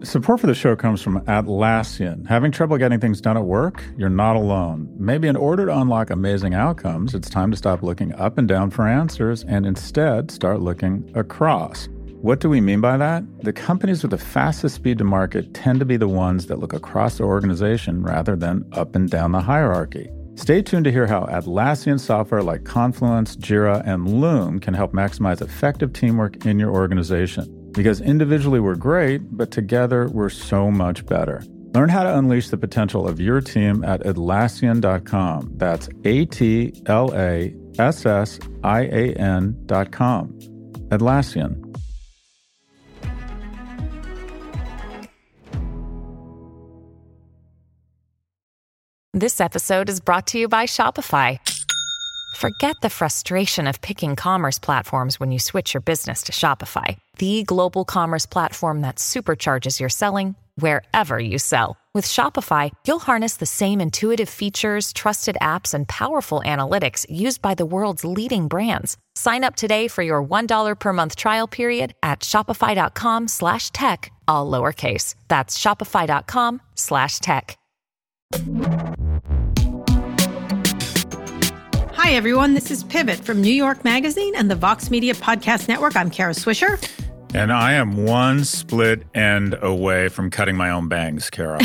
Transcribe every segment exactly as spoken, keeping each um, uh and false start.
Support for the show comes from Atlassian. Having trouble getting things done at work? You're not alone. Maybe in order to unlock amazing outcomes, it's time to stop looking up and down for answers and instead start looking across. What do we mean by that? The companies with the fastest speed to market tend to be the ones that look across the organization rather than up and down the hierarchy. Stay tuned to hear how Atlassian software like Confluence, Jira, and Loom can help maximize effective teamwork in your organization. Because individually we're great, but together we're so much better. Learn how to unleash the potential of your team at Atlassian dot com. That's A T L A S S I A N dot com. Atlassian. This episode is brought to you by Shopify. Forget the frustration of picking commerce platforms when you switch your business to Shopify, the global commerce platform that supercharges your selling wherever you sell. With Shopify, you'll harness the same intuitive features, trusted apps, and powerful analytics used by the world's leading brands. Sign up today for your one dollar per month trial period at shopify.com slash tech, all lowercase. That's shopify.com slash tech. Hi, everyone. This is Pivot from New York Magazine and the Vox Media Podcast Network. I'm Kara Swisher. And I am one split end away from cutting my own bangs, Kara.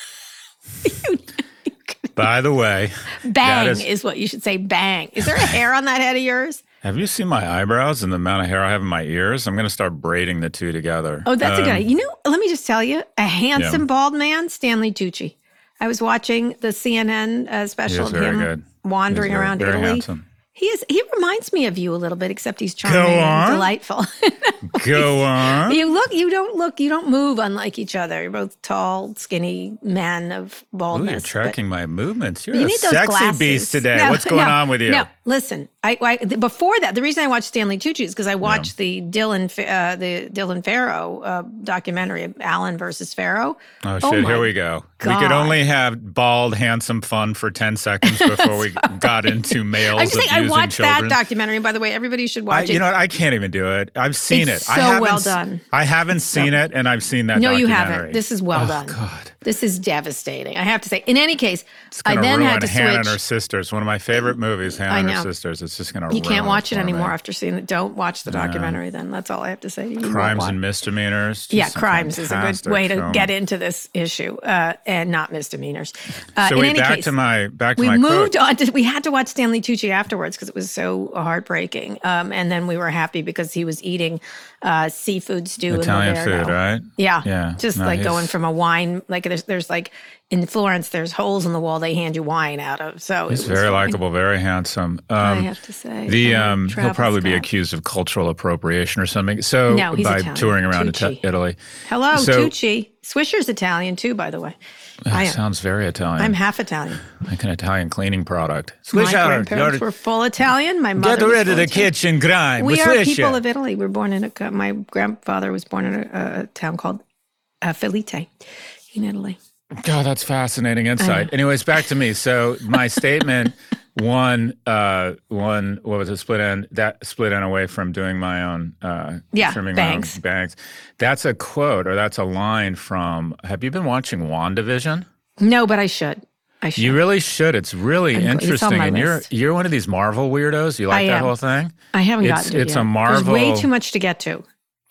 you, you By the way. Bang is, is what you should say, bang. Is there a hair on that head of yours? Have you seen my eyebrows and the amount of hair I have in my ears? I'm going to start braiding the two together. Oh, that's um, a good idea. You know, let me just tell you, a handsome yeah. bald man, Stanley Tucci. I was watching the C N N uh, special of him good. wandering very, around very Italy. Handsome. He is. He reminds me of you a little bit, except he's charming Go on. and delightful. Go on. You look. You don't look. You don't move unlike each other. You're both tall, skinny men of baldness. Ooh, you're tracking my movements. You're you a need those sexy glasses. beast today. No, What's going no, on with you? No, listen. I, I before that, the reason I watched Stanley Tucci is because I watched yeah. the Dylan uh, the Dylan Farrow uh, documentary, Allen versus Farrow. Oh shit! Oh, here we go. God. We could only have bald, handsome fun for ten seconds before we got into males I'm just saying, abusing I watched children. that documentary. And by the way, everybody should watch I, it. You know what? I can't even do it. I've seen it's it. So I haven't, well done. I haven't seen it, and I've seen that. No, you documentary. haven't. This is well oh, done. God. This is devastating. I have to say. In any case, It's I gonna then ruin had to Hannah switch. and Her Sisters. One of my favorite movies, Hannah I and know. Her Sisters. It's just going to. You can't watch it for anymore me. after seeing it. Don't watch the documentary. Yeah. Then that's all I have to say. You Crimes and Misdemeanors. Just yeah, crimes is a good way to film. get into this issue, uh, and not misdemeanors. Uh, so in wait, any back case, to my back to we my moved quote. on to. We had to watch Stanley Tucci afterwards because it was so heartbreaking. Um, and then we were happy because he was eating uh, seafood stew Italian in food, Livorno. right? Yeah, yeah. Just No, like he's- going from a wine, like there's there's like in Florence, there's holes in the wall they hand you wine out of. So he's it was very fine. likable, very handsome. Um, I have to say, the um, um, he'll travel probably be staff. accused of cultural appropriation or something. So No, he's by Italian. touring around Tucci. Ita- Italy. Hello, so, Tucci. Swisher's Italian too, by the way. That I am. sounds very Italian. I'm half Italian. like an Italian cleaning product. My Swisher, grandparents you're- were full Italian. My mother get was rid of full the Italian. kitchen grime. We with are Swisher. people of Italy. We were born in a. My grandfather was born in a, a town called uh, Filite in Italy. God, that's fascinating insight. Anyways, back to me. So my statement, one, uh, one, what was it, split end, that split end away from doing my own, uh, Yeah, trimming bangs. my own bangs. That's a quote or that's a line from, have you been watching WandaVision? No, but I should. I should. You really should. It's really I'm- it's on interesting. my and you're list. you're one of these Marvel weirdos. You like I that am. whole thing? I haven't it's, gotten to it It's yet. a Marvel. There's way too much to get to.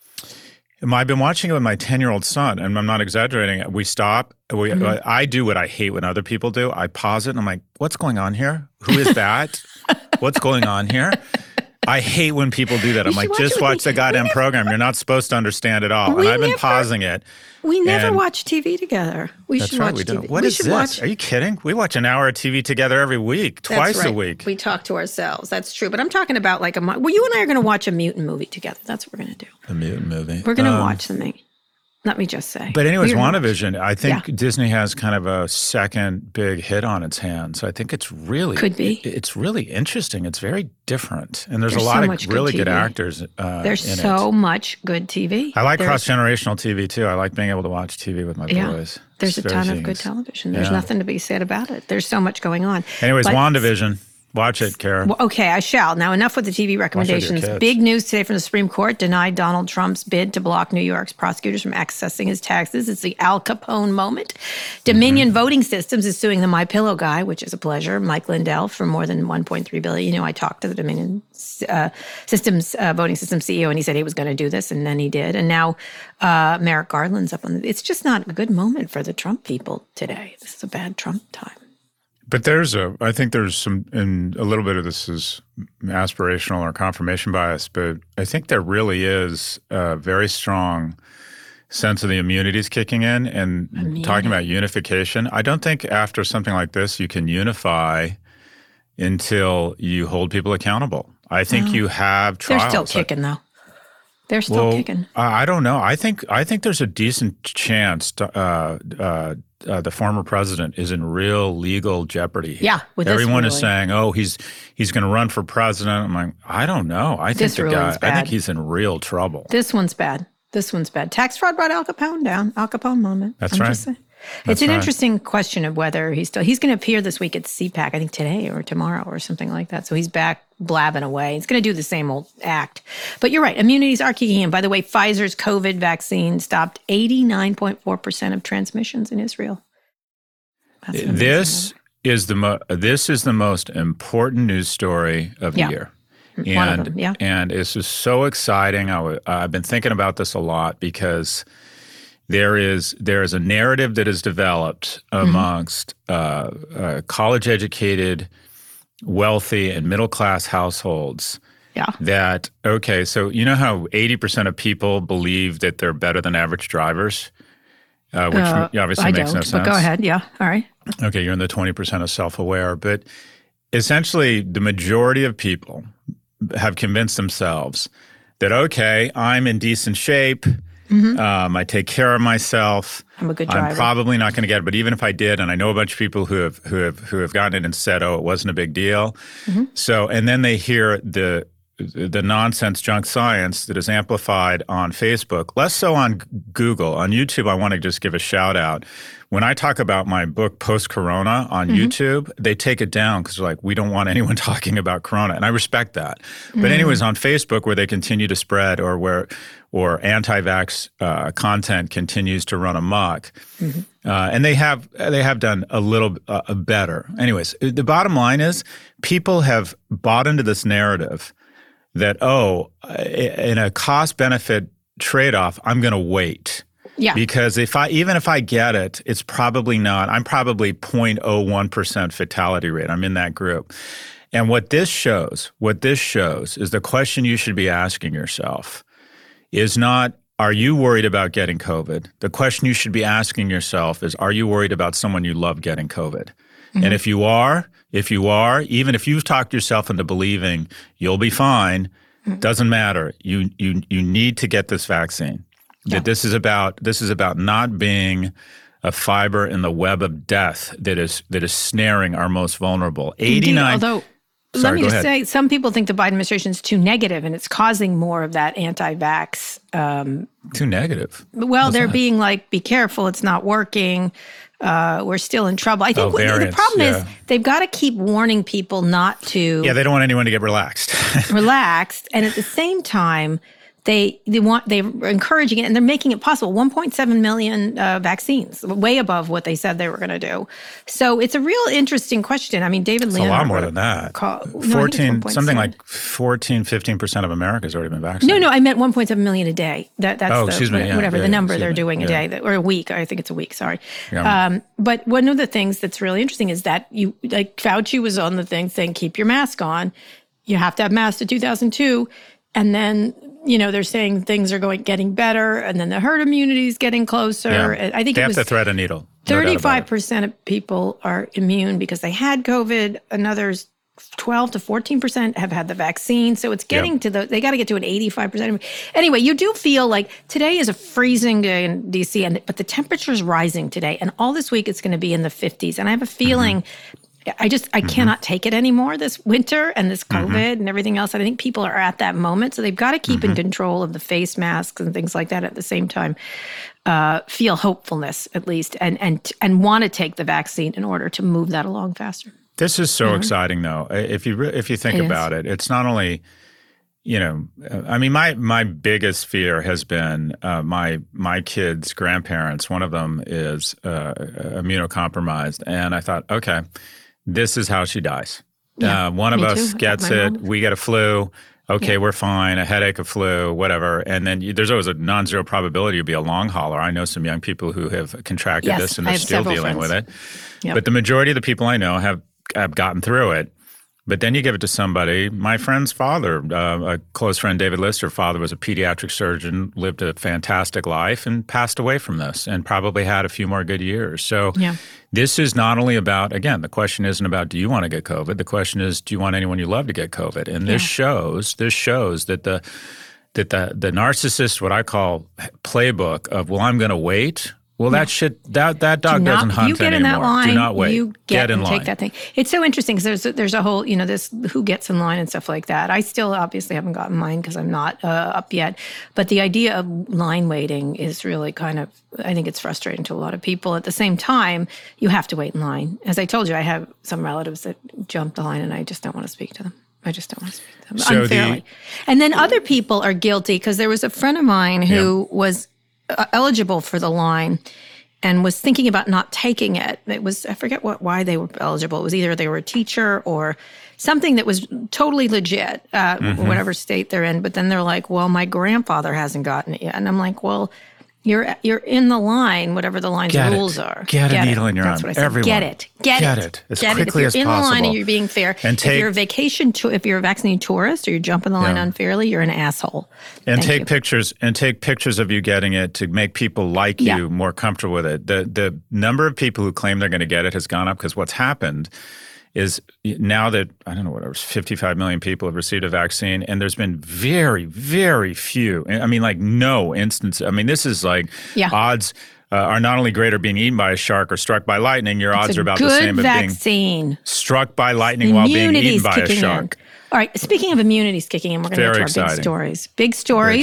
I've been watching it with my ten-year-old son, and I'm not exaggerating. We stop. We, Mm-hmm. I do what I hate when other people do. I pause it, and I'm like, what's going on here? Who is that? What's going on here? I hate when people do that. I'm You like, should watch just it with watch me. the goddamn program. You're not supposed to understand it all. We And I've been never- pausing it. We never And- watch T V together. We That's should right, watch we T V. don't. What we is should this? watch. Are you kidding? We watch an hour of T V together every week, That's twice right. a week. We talk to ourselves. That's true. But I'm talking about like a. mo- Well, you and I are going to watch a mutant movie together. That's what we're going to do. The mutant movie. We're going to Um, watch something. Let me just say. But anyways, We're gonna watch- WandaVision, I think Yeah. Disney has kind of a second big hit on its hands. So I think it's really Could be. it- it's really interesting. It's very different, and there's, There's a lot so of much good really good T V. actors. Uh, There's in so it. much good T V. I like There's- cross generational T V too. I like being able to watch T V with my Yeah. boys. There's It's a very ton of good genius. television. There's Yeah. nothing to be said about it. There's so much going on. Anyways, But- WandaVision. Watch it, Kara. Well, okay, I shall. Now, enough with the T V recommendations. Big news today from the Supreme Court denied Donald Trump's bid to block New York's prosecutors from accessing his taxes. It's the Al Capone moment. Dominion mm-hmm. Voting Systems is suing the MyPillow guy, which is a pleasure, Mike Lindell, for more than one point three billion dollars. You know, I talked to the Dominion uh, Systems uh, Voting Systems C E O, and he said he was going to do this, and then he did. And now uh, Merrick Garland's up on the. It's just not a good moment for the Trump people today. This is a bad Trump time. But there's a, I think there's some, and a little bit of this is aspirational or confirmation bias, but I think there really is a very strong sense of the immunities kicking in and Immunity. Talking about unification. I don't think after something like this you can unify until you hold people accountable. I think oh. you have trials. They're still kicking though. They're still well, kicking. I don't know. I think I think there's a decent chance to, uh, uh, uh, the former president is in real legal jeopardy. Yeah, with everyone this is saying, "Oh, he's he's going to run for president." I'm like, I don't know. I think this the guy. Bad. I think he's in real trouble. This one's bad. This one's bad. Tax fraud brought Al Capone down. Al Capone moment. That's I'm right. Just saying. That's it's an right. interesting question of whether he's still, he's going to appear this week at CPAC, I think today or tomorrow or something like that. So he's back blabbing away. He's going to do the same old act. But you're right. Immunities are kicking in. By the way, Pfizer's COVID vaccine stopped eighty-nine point four percent of transmissions in Israel. This is the mo- this is the most important news story of the yeah. year. One and, of them, yeah. And it's just so exciting. I w- I've been thinking about this a lot because There is there is a narrative that is developed amongst mm-hmm. uh, uh, college-educated, wealthy, and middle-class households. Yeah. That okay, so you know how eighty percent of people believe that they're better than average drivers, uh, which uh, obviously I makes don't, no sense. But go ahead. Yeah. All right. Okay, you're in the twenty percent of self-aware, but essentially the majority of people have convinced themselves that okay, I'm in decent shape. Mm-hmm. Um, I take care of myself. I'm a good driver. I'm probably not going to get it, but even if I did, and I know a bunch of people who have who have who have gotten it and said, "Oh, it wasn't a big deal." Mm-hmm. So, and then they hear the the nonsense junk science that is amplified on Facebook, less so on Google. On YouTube, I want to just give a shout out. When I talk about my book Post-Corona on mm-hmm. YouTube, they take it down because they're like, we don't want anyone talking about Corona. And I respect that. Mm-hmm. But anyways, on Facebook where they continue to spread or where or anti-vax uh, content continues to run amok, mm-hmm. uh, and they have they have done a little uh, better. Anyways, the bottom line is people have bought into this narrative that, oh, in a cost-benefit trade-off, I'm going to wait. Yeah. Because if I even if I get it, it's probably not. I'm probably zero point zero one percent fatality rate. I'm in that group. And what this shows, what this shows is the question you should be asking yourself is not, are you worried about getting COVID? The question you should be asking yourself is, are you worried about someone you love getting COVID? Mm-hmm. And if you are, if you are, even if you've talked yourself into believing you'll be fine, mm-hmm. doesn't matter. You you you need to get this vaccine. Yeah. That this is about this is about not being a fiber in the web of death that is that is snaring our most vulnerable. eighty-nine Indeed, although, Sorry, let me just ahead. say, some people think the Biden administration is too negative, and it's causing more of that anti-vax. Um, too negative. Well, What's they're that? being like, be careful, it's not working. Uh, we're still in trouble. I think oh, what, variants, the problem yeah. is they've got to keep warning people not to Yeah, they don't want anyone to get relaxed. relaxed, and at the same time, They they want they're encouraging it, and they're making it possible. one point seven million uh, vaccines, way above what they said they were going to do. So it's a real interesting question. I mean, David It's Leonard a lot more than that. Call, no, fourteen, something like fourteen, fifteen percent of America has already been vaccinated. No, no, I meant one point seven million a day. That that's oh, the, excuse me, yeah, whatever yeah, the number excuse they're me, doing yeah. a day that, or a week. I think it's a week. Sorry. Yeah. Um, but one of the things that's really interesting is that you like Fauci was on the thing saying keep your mask on. You have to have masks to two thousand two, and then. You know, they're saying things are going getting better, and then the herd immunity is getting closer. Yeah. I think they it have was to thread a needle. thirty-five percent of people are immune because they had COVID. Another twelve to fourteen percent have had the vaccine. So it's getting yep. to the, they got to get to an eighty-five percent. Anyway, you do feel like today is a freezing day in D C, and but the temperature is rising today. And all this week it's going to be in the fifties. And I have a feeling mm-hmm. I just, I mm-hmm. cannot take it anymore this winter and this COVID mm-hmm. and everything else. And I think people are at that moment. So they've got to keep mm-hmm. in control of the face masks and things like that at the same time. Uh, feel hopefulness, at least, and and and want to take the vaccine in order to move that along faster. This is so mm-hmm. exciting, though. If you re- if you think it about is. it, it's not only, you know, I mean, my my biggest fear has been uh, my my kids' grandparents. One of them is uh, immunocompromised, and I thought, okay, this is how she dies. Yeah, uh, one of us too. gets it. Mom. We get a flu. Okay, yeah. we're fine. A headache, a flu, whatever. And then you, there's always a non-zero probability you'll be a long hauler. I know some young people who have contracted yes, this and they're still dealing friends. with it. Yep. But the majority of the people I know have, have gotten through it. But then you give it to somebody. My friend's father, uh, a close friend, David Lister, father was a pediatric surgeon, lived a fantastic life and passed away from this and probably had a few more good years. So yeah. this is not only about, again, the question isn't about do you want to get COVID? The question is do you want anyone you love to get COVID? And this yeah. shows this shows that the that the the narcissist, what I call playbook of, well, I'm going to wait. Well, that shit, that that dog not, doesn't hunt you get anymore. In that line, Do not wait. You get, get in and line. Take that thing. It's so interesting because there's a, there's a whole, you know, this who gets in line and stuff like that. I still obviously haven't gotten mine because I'm not uh, up yet. But the idea of line waiting is really kind of, I think it's frustrating to a lot of people. At the same time, you have to wait in line. As I told you, I have some relatives that jump the line and I just don't want to speak to them. I just don't want to speak to them so unfairly. The, and then other people are guilty because there was a friend of mine who yeah. was uh, eligible for the line and was thinking about not taking it. It was, I forget what why they were eligible. It was either they were a teacher or something that was totally legit, uh, mm-hmm. whatever state they're in. But then they're like, well, my grandfather hasn't gotten it yet. And I'm like, well, you're you're in the line, whatever the line's Get rules it. are. Get, Get a needle it. in your That's arm. What I said. Everyone. Get it. Get, Get it. it. As Get quickly it. as If you're in possible. the line and you're being fair, and take, if you're a vacation, to, if you're a vaccinated tourist or you're jumping the line yeah. unfairly, you're an asshole. And Thank take you. pictures and take pictures of you getting it to make people like yeah. you more comfortable with it. The the number of people who claim they're going to get it has gone up because what's happened is now that, I don't know, whatever, fifty-five million people have received a vaccine, and there's been very, very few, I mean, like no instance. I mean, this is like yeah. odds uh, are not only greater being eaten by a shark or struck by lightning, your it's odds a are about good the same vaccine. of being struck by lightning while being eaten by a shark. In. All right, speaking of immunities kicking in, we're going to get to our exciting. big stories. Big stories.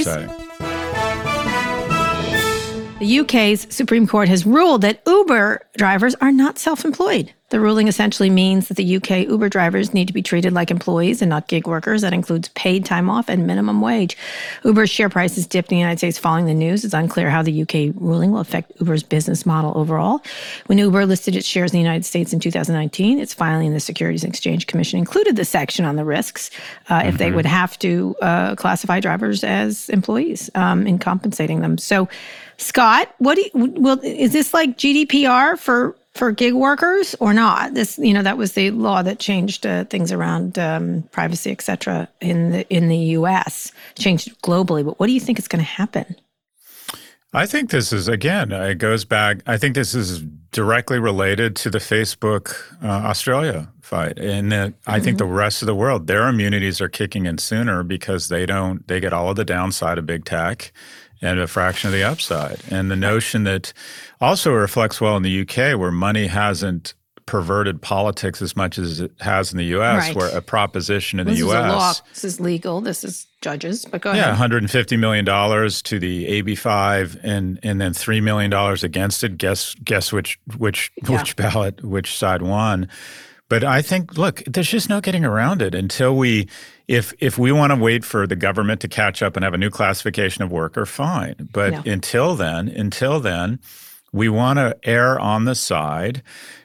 The U K's Supreme Court has ruled that Uber drivers are not self-employed. The ruling essentially means that the U K Uber drivers need to be treated like employees and not gig workers. That includes paid time off and minimum wage. Uber's share price has dipped in the United States following the news. It's unclear how the U K ruling will affect Uber's business model overall. When Uber listed its shares in the United States in two thousand nineteen, its filing in the Securities and Exchange Commission included the section on the risks uh, mm-hmm. if they would have to uh, classify drivers as employees um, in compensating them. So, Scott, what do you, will is this like G D P R for for gig workers or not? This, you know, that was the law that changed uh, things around um, privacy, et cetera, in the in the U S, changed it globally. But what do you think is going to happen? I think this is, again, it goes back, I think this is directly related to the Facebook uh, Australia fight. And uh, I mm-hmm. think the rest of the world, their immunities are kicking in sooner because they don't, they get all of the downside of big tech and a fraction of the upside. And the notion that also reflects well in the U K, where money hasn't perverted politics as much as it has in the U S, right. where a proposition in this the U S. This is a law. This is legal. This is judges. But go yeah, ahead. Yeah, one hundred fifty million dollars to the A B five and and then three million dollars against it. Guess guess which which yeah. which ballot, which side won. But I think, look, there's just no getting around it until we, if if we want to wait for the government to catch up and have a new classification of worker, fine. But no. until then, until then, we want to err on the side.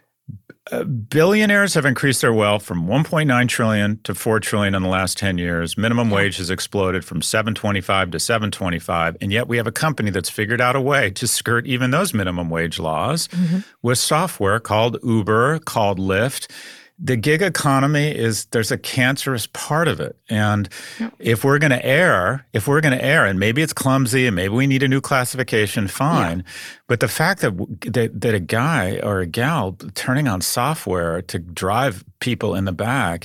Uh, billionaires have increased their wealth from one point nine trillion dollars to four trillion dollars in the last ten years. Minimum yeah. wage has exploded from seven twenty-five to seven twenty-five. And yet we have a company that's figured out a way to skirt even those minimum wage laws mm-hmm. with software called Uber, called Lyft. The gig economy is, there's a cancerous part of it. And yep. if we're going to err, if we're going to err, and maybe it's clumsy and maybe we need a new classification, fine. Yeah. But the fact that, that that a guy or a gal turning on software to drive people in the back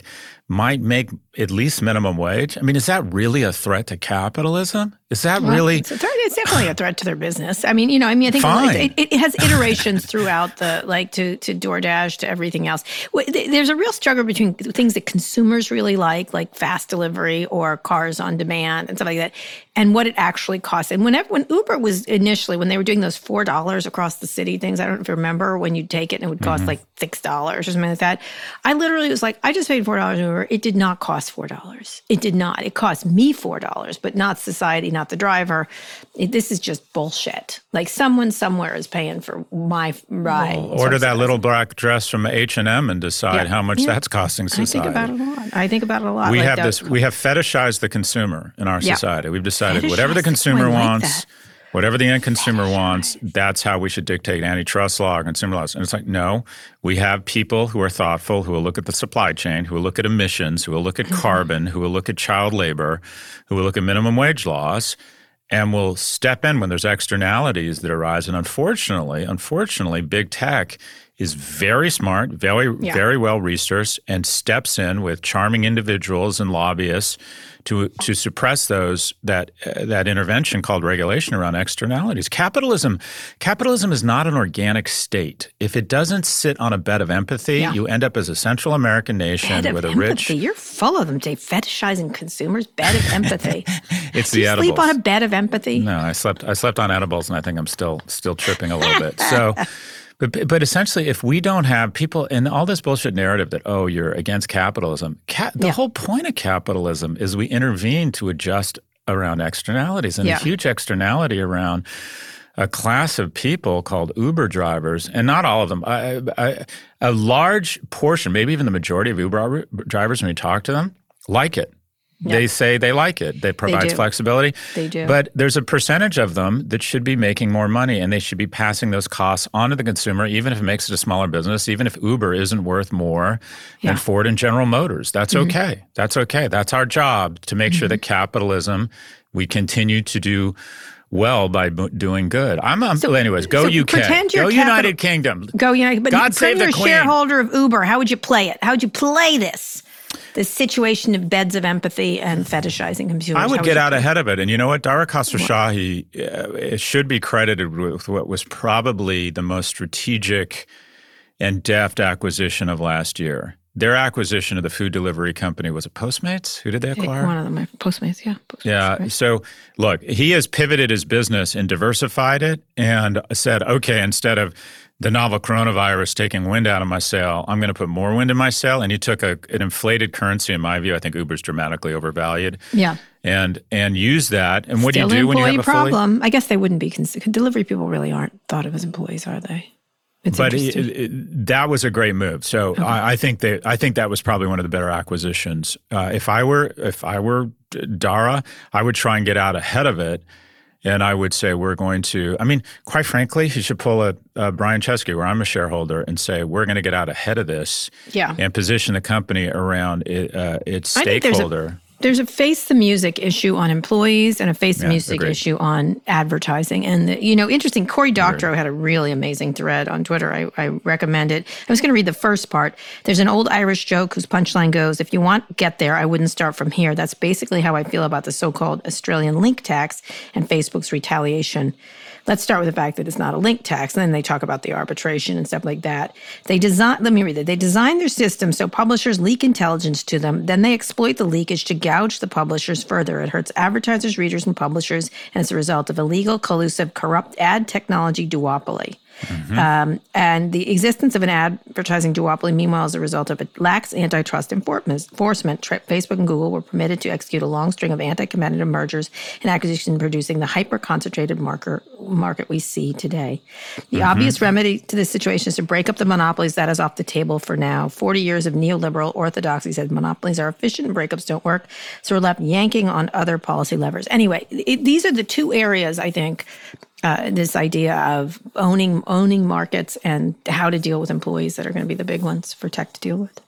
might make at least minimum wage. I mean, is that really a threat to capitalism? Is that well, really? It's, a threat, it's definitely a threat to their business. I mean, you know, I mean, I think it, it, it has iterations throughout the, like to, to DoorDash, to everything else. There's a real struggle between things that consumers really like, like fast delivery or cars on demand and stuff like that, and what it actually costs. And whenever, when Uber was initially, when they were doing those four dollars across the city things, I don't know if you remember when you take it and it would cost mm-hmm. like six dollars or something like that. I literally was like, I just paid four dollars in Uber. It did not cost four dollars. It did not. It cost me four dollars, but not society, not the driver. It, this is just bullshit. Like someone somewhere is paying for my ride. Well, order that little black dress from H and M and decide yeah. how much yeah. that's costing society. I think about it a lot. I think about it a lot. We like have that. this. We have fetishized the consumer in our yeah. society. We've decided fetishized whatever the consumer wants. Like Whatever the end consumer wants, that's how we should dictate antitrust law or consumer laws. And it's like, no, we have people who are thoughtful, who will look at the supply chain, who will look at emissions, who will look at mm-hmm. carbon, who will look at child labor, who will look at minimum wage laws, and will step in when there's externalities that arise. And unfortunately, unfortunately, big tech is very smart, very, yeah. very well researched, and steps in with charming individuals and lobbyists to to suppress those that uh, that intervention called regulation around externalities. Capitalism, capitalism is not an organic state. If it doesn't sit on a bed of empathy, yeah. you end up as a Central American nation bed with of a empathy. rich. You're full of them, Dave. Fetishizing consumers. Bed of empathy. It's Do the you edibles. Sleep on a bed of empathy? No, I slept. I slept on edibles, and I think I'm still still tripping a little bit. So. But but essentially, if we don't have people and all this bullshit narrative that, oh, you're against capitalism, ca- the yeah. whole point of capitalism is we intervene to adjust around externalities. And yeah. a huge externality around a class of people called Uber drivers, and not all of them, I, I, a large portion, maybe even the majority of Uber drivers, when we talk to them, like it. Yep. They say they like it. It provides flexibility. They do. But there's a percentage of them that should be making more money, and they should be passing those costs on to the consumer, even if it makes it a smaller business, even if Uber isn't worth more yeah. than Ford and General Motors. That's mm-hmm. okay. That's okay. That's our job, to make mm-hmm. sure that capitalism, we continue to do well by b- doing good. I'm, I'm so, anyways. Go so U K. Pretend you're go capital, United Kingdom. Go United. But God save the you're Queen. You're a shareholder of Uber. How would you play it? How would you play this? This situation of beds of empathy and fetishizing consumers. I would How get would out ahead of it. And you know what? Dara Khosrowshahi uh, should be credited with what was probably the most strategic and deft acquisition of last year. Their acquisition of the food delivery company, was it Postmates? Who did they acquire? One of them, Postmates, yeah. Postmates, yeah. Right. So look, he has pivoted his business and diversified it and said, okay, instead of the novel coronavirus taking wind out of my sail, I'm going to put more wind in my sail. And he took a, an inflated currency, in my view. I think Uber's dramatically overvalued. Yeah. And and use that. And what Still do you do when you have a problem. fully... I guess they wouldn't be considered. Delivery people really aren't thought of as employees, are they? It's but it, it, that was a great move. So okay. I, I think that I think that was probably one of the better acquisitions. Uh, if I were if I were Dara, I would try and get out ahead of it. And I would say we're going to, I mean, quite frankly, he should pull a, a Brian Chesky, where I'm a shareholder, and say we're going to get out ahead of this yeah. and position the company around it, uh, its stakeholder. There's a face the music issue on employees and a face the yeah, music agreed. issue on advertising. And, the, you know, interesting, Cory Doctorow had a really amazing thread on Twitter. I, I recommend it. I was going to read the first part. There's an old Irish joke whose punchline goes, if you want get there, I wouldn't start from here. That's basically how I feel about the so-called Australian link tax and Facebook's retaliation. Let's start with the fact that it's not a link tax. And then they talk about the arbitration and stuff like that. They design, let me read it. They design their system so publishers leak intelligence to them. Then they exploit the leakage to gouge the publishers further. It hurts advertisers, readers, and publishers. And it's a result of illegal, collusive, corrupt ad technology duopoly. Mm-hmm. Um, and the existence of an advertising duopoly, meanwhile, is a result of it lacks antitrust enforcement. Facebook and Google were permitted to execute a long string of anti-competitive mergers and acquisitions, producing the hyper-concentrated market, market we see today. The mm-hmm. obvious remedy to this situation is to break up the monopolies. That is off the table for now. forty years of neoliberal orthodoxy said monopolies are efficient and breakups don't work, so we're left yanking on other policy levers. Anyway, it, these are the two areas, I think, Uh, this idea of owning owning markets and how to deal with employees that are going to be the big ones for tech to deal with.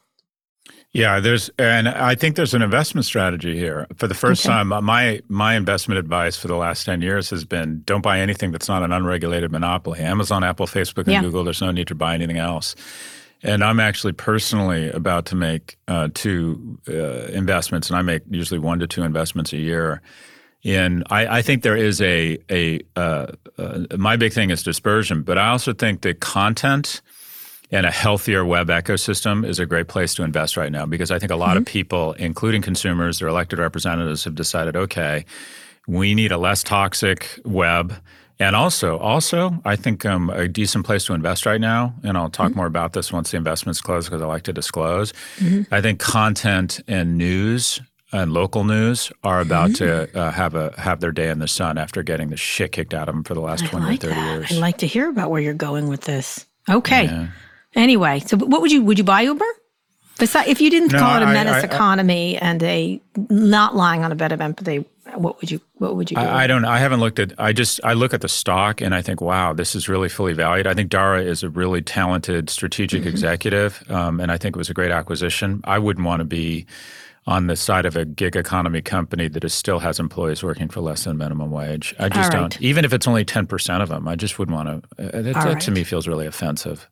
Yeah, there's, and I think there's an investment strategy here. For the first okay. time, my my investment advice for the last ten years has been: don't buy anything that's not an unregulated monopoly. Amazon, Apple, Facebook, and yeah. Google. There's no need to buy anything else. And I'm actually personally about to make uh, two uh, investments, and I make usually one to two investments a year. In I, I think there is a a uh, uh, my big thing is dispersion, but I also think that content and a healthier web ecosystem is a great place to invest right now, because I think a lot mm-hmm. of people, including consumers or elected representatives, have decided, okay, we need a less toxic web. And also, also, I think um, a decent place to invest right now, and I'll talk mm-hmm. more about this once the investment's closed because I like to disclose, mm-hmm. I think content and news and local news are about mm-hmm. to uh, have a have their day in the sun after getting the shit kicked out of them for the last I twenty like or thirty that. years. I'd like to hear about where you're going with this. Okay. Yeah. Anyway, so what would you, would you buy Uber? Besides, if you didn't no, call it a I, menace I, economy I, and a not lying on a bed of empathy, what would you what would you do? I, I don't I haven't looked at I just I look at the stock and I think, wow, this is really fully valued. I think Dara is a really talented strategic mm-hmm. executive, um, and I think it was a great acquisition. I wouldn't want to be on the side of a gig economy company that is still has employees working for less than minimum wage. I just right. don't, even if it's only ten percent of them, I just wouldn't want to, it, it, that right. to me feels really offensive.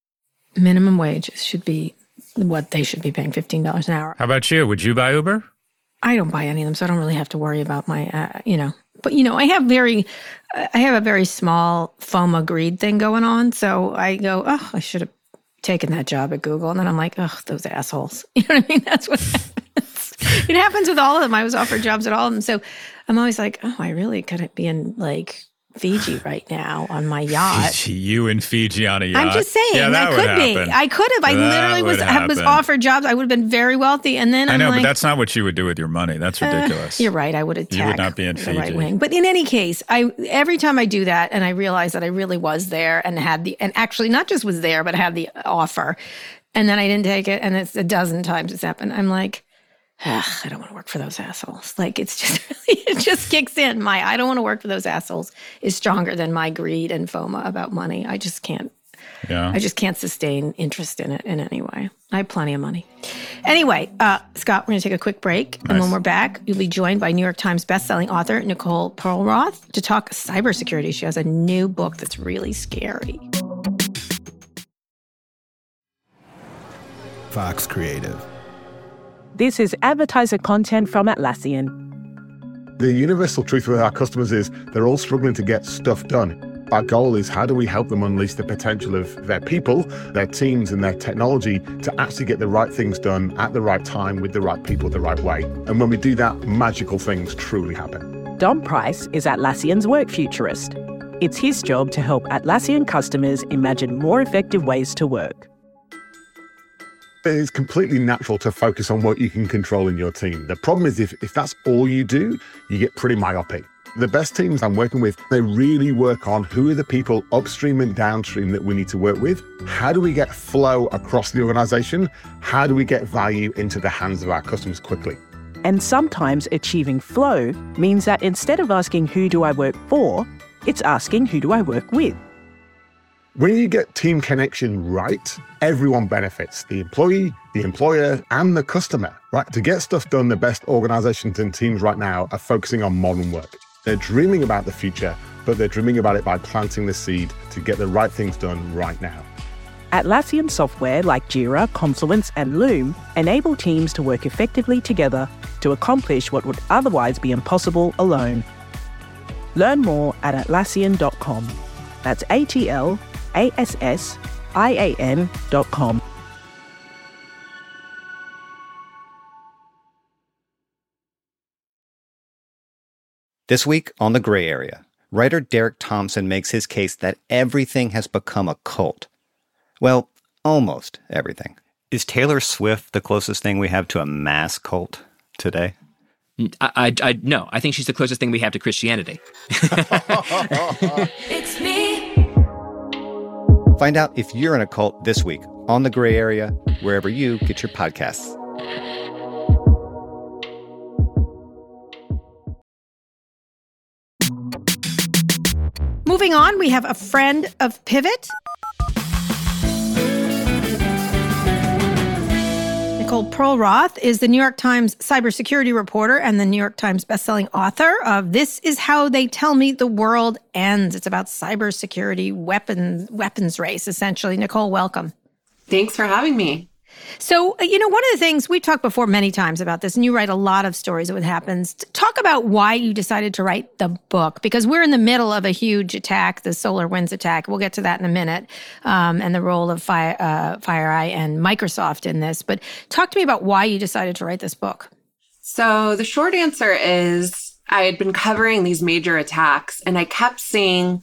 Minimum wage should be what they should be paying, fifteen dollars an hour. How about you? Would you buy Uber? I don't buy any of them, so I don't really have to worry about my, uh, you know. But, you know, I have very, I have a very small FOMO greed thing going on. So I go, oh, I should have taken that job at Google. And then I'm like, oh, those assholes. You know what I mean? That's what happens. It happens with all of them. I was offered jobs at all of them. So I'm always like, oh, I really couldn't be in, like, Fiji right now on my yacht. Fiji, you in Fiji on a yacht. I'm just saying, yeah, I could be. I could have. I that literally was happen. was offered jobs. I would have been very wealthy. And then I'm I know, like, but that's not what you would do with your money. That's ridiculous. Uh, you're right. I would attack you would not be in the Fiji. right wing. But in any case, I every time I do that and I realize that I really was there and had the, and actually not just was there, but had the offer, and then I didn't take it, and it's a dozen times it's happened. I'm like, ugh, I don't want to work for those assholes. Like, it's just really, it just kicks in. My, I don't want to work for those assholes is stronger than my greed and FOMO about money. I just can't, yeah. I just can't sustain interest in it in any way. I have plenty of money. Anyway, uh, Scott, we're going to take a quick break. Nice. And when we're back, you'll be joined by New York Times bestselling author Nicole Perlroth to talk cybersecurity. She has a new book that's really scary. Fox Creative. This is advertiser content from Atlassian. The universal truth with our customers is they're all struggling to get stuff done. Our goal is how do we help them unleash the potential of their people, their teams, and their technology to actually get the right things done at the right time with the right people the right way. And when we do that, magical things truly happen. Dom Price is Atlassian's work futurist. It's his job to help Atlassian customers imagine more effective ways to work. It's completely natural to focus on what you can control in your team. The problem is if, if that's all you do, you get pretty myopic. The best teams I'm working with, they really work on who are the people upstream and downstream that we need to work with. How do we get flow across the organization? How do we get value into the hands of our customers quickly? And sometimes achieving flow means that instead of asking who do I work for, it's asking who do I work with. When you get team connection right, everyone benefits. The employee, the employer, and the customer, right? To get stuff done, the best organizations and teams right now are focusing on modern work. They're dreaming about the future, but they're dreaming about it by planting the seed to get the right things done right now. Atlassian software like Jira, Confluence, and Loom enable teams to work effectively together to accomplish what would otherwise be impossible alone. Learn more at Atlassian dot com. That's A T L A S S I A N dot com. This week on The Gray Area, writer Derek Thompson makes his case that everything has become a cult. Well, almost everything. Is Taylor Swift the closest thing we have to a mass cult today? I, I, I no, I think she's the closest thing we have to Christianity. It's me. Find out if you're in a cult this week on The Gray Area, wherever you get your podcasts. Moving on, we have a friend of Pivot. Nicole Perlroth is the New York Times cybersecurity reporter and the New York Times bestselling author of This Is How They Tell Me the World Ends. It's about cybersecurity weapons, weapons race, essentially. Nicole, welcome. Thanks for having me. So, you know, one of the things we talked before many times about this, and you write a lot of stories of what happens. Talk about why you decided to write the book, because we're in the middle of a huge attack, the SolarWinds attack. We'll get to that in a minute, um, and the role of Fire, uh, FireEye and Microsoft in this. But talk to me about why you decided to write this book. So the short answer is I had been covering these major attacks, and I kept seeing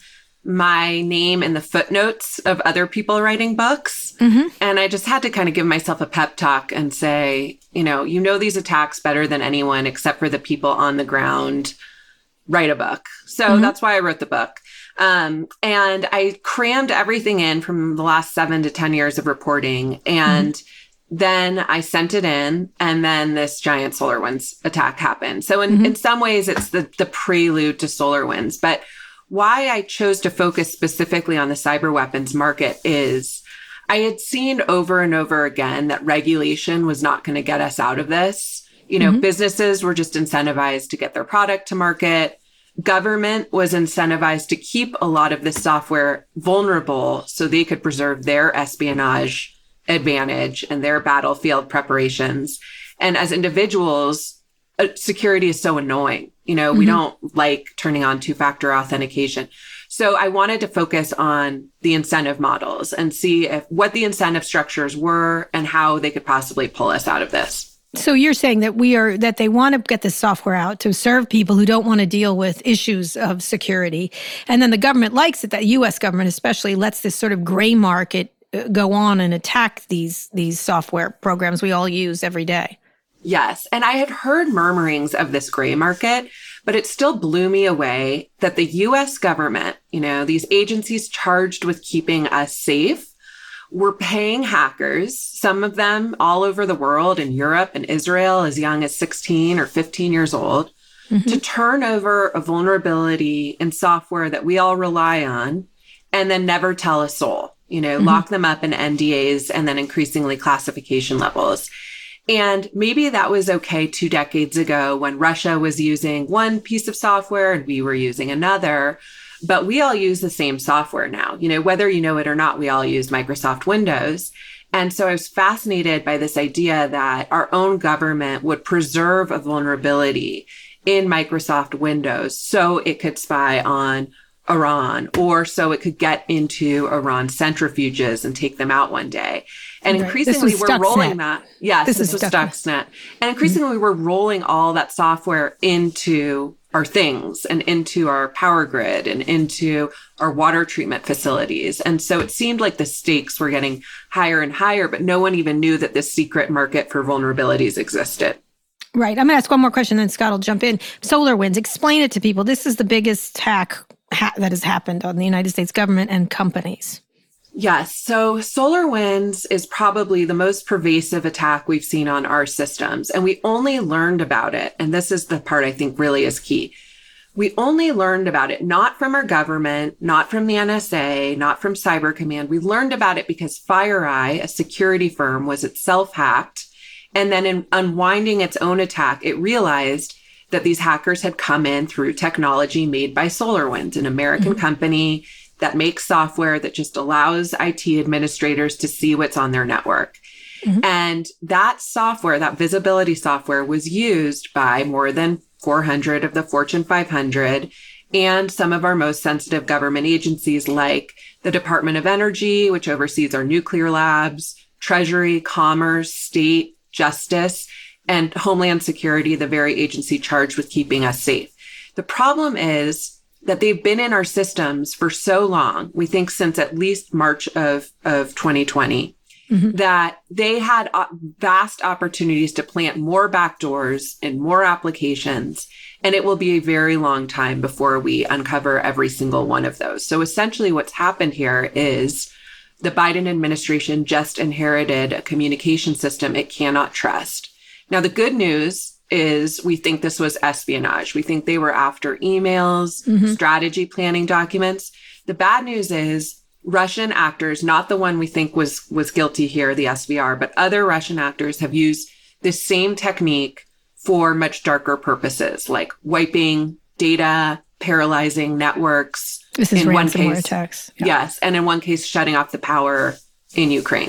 my name in the footnotes of other people writing books. Mm-hmm. And I just had to kind of give myself a pep talk and say, you know, you know these attacks better than anyone except for the people on the ground. Write a book. So mm-hmm. that's why I wrote the book. Um, and I crammed everything in from the last seven to ten years of reporting. And mm-hmm. then I sent it in, and then this giant SolarWinds attack happened. So in, mm-hmm. in some ways, it's the, the prelude to SolarWinds. But why I chose to focus specifically on the cyber weapons market is I had seen over and over again that regulation was not going to get us out of this. You know, mm-hmm. businesses were just incentivized to get their product to market. Government was incentivized to keep a lot of this software vulnerable so they could preserve their espionage advantage and their battlefield preparations. And as individuals, uh, security is so annoying. You know, mm-hmm. we don't like turning on two-factor authentication. So I wanted to focus on the incentive models and see if what the incentive structures were and how they could possibly pull us out of this. So you're saying that we are that they want to get this software out to serve people who don't want to deal with issues of security. And then the government likes it, that U S government especially lets this sort of gray market go on and attack these these software programs we all use every day. Yes. And I had heard murmurings of this gray market, but it still blew me away that the U S government, you know, these agencies charged with keeping us safe, were paying hackers, some of them all over the world in Europe and Israel as young as sixteen or fifteen years old, mm-hmm. to turn over a vulnerability in software that we all rely on and then never tell a soul, you know, mm-hmm. lock them up in N D As and then increasingly classification levels. And maybe that was okay two decades ago when Russia was using one piece of software and we were using another, but we all use the same software now. You know, whether you know it or not, we all use Microsoft Windows. And so I was fascinated by this idea that our own government would preserve a vulnerability in Microsoft Windows so it could spy on Iran, or so it could get into Iran centrifuges and take them out one day. And right. increasingly we're rolling that. Yes, this, this was Stuxnet. And increasingly mm-hmm. we're rolling all that software into our things and into our power grid and into our water treatment facilities. And so it seemed like the stakes were getting higher and higher, but no one even knew that this secret market for vulnerabilities existed. Right. I'm going to ask one more question, then Scott will jump in. SolarWinds, explain it to people. This is the biggest hack ha- that has happened on the United States government and companies. Yes. So SolarWinds is probably the most pervasive attack we've seen on our systems. And we only learned about it. And this is the part I think really is key. We only learned about it, not from our government, not from the N S A, not from Cyber Command. We learned about it because FireEye, a security firm, was itself hacked. And then in unwinding its own attack, it realized that these hackers had come in through technology made by SolarWinds, an American mm-hmm. company that makes software that just allows I T administrators to see what's on their network. Mm-hmm. And that software, that visibility software, was used by more than four hundred of the Fortune five hundred and some of our most sensitive government agencies like the Department of Energy, which oversees our nuclear labs, Treasury, Commerce, State, Justice, and Homeland Security, the very agency charged with keeping us safe. The problem is that they've been in our systems for so long, we think since at least March of, of twenty twenty, mm-hmm. that they had vast opportunities to plant more backdoors in more applications. And it will be a very long time before we uncover every single one of those. So essentially what's happened here is the Biden administration just inherited a communication system it cannot trust. Now, the good news is we think this was espionage. We think they were after emails, mm-hmm. strategy planning documents. The bad news is Russian actors, not the one we think was, was guilty here, the S V R, but other Russian actors have used this same technique for much darker purposes, like wiping data, paralyzing networks. This is in ransomware one case, attacks. Yeah. Yes. And in one case, shutting off the power in Ukraine.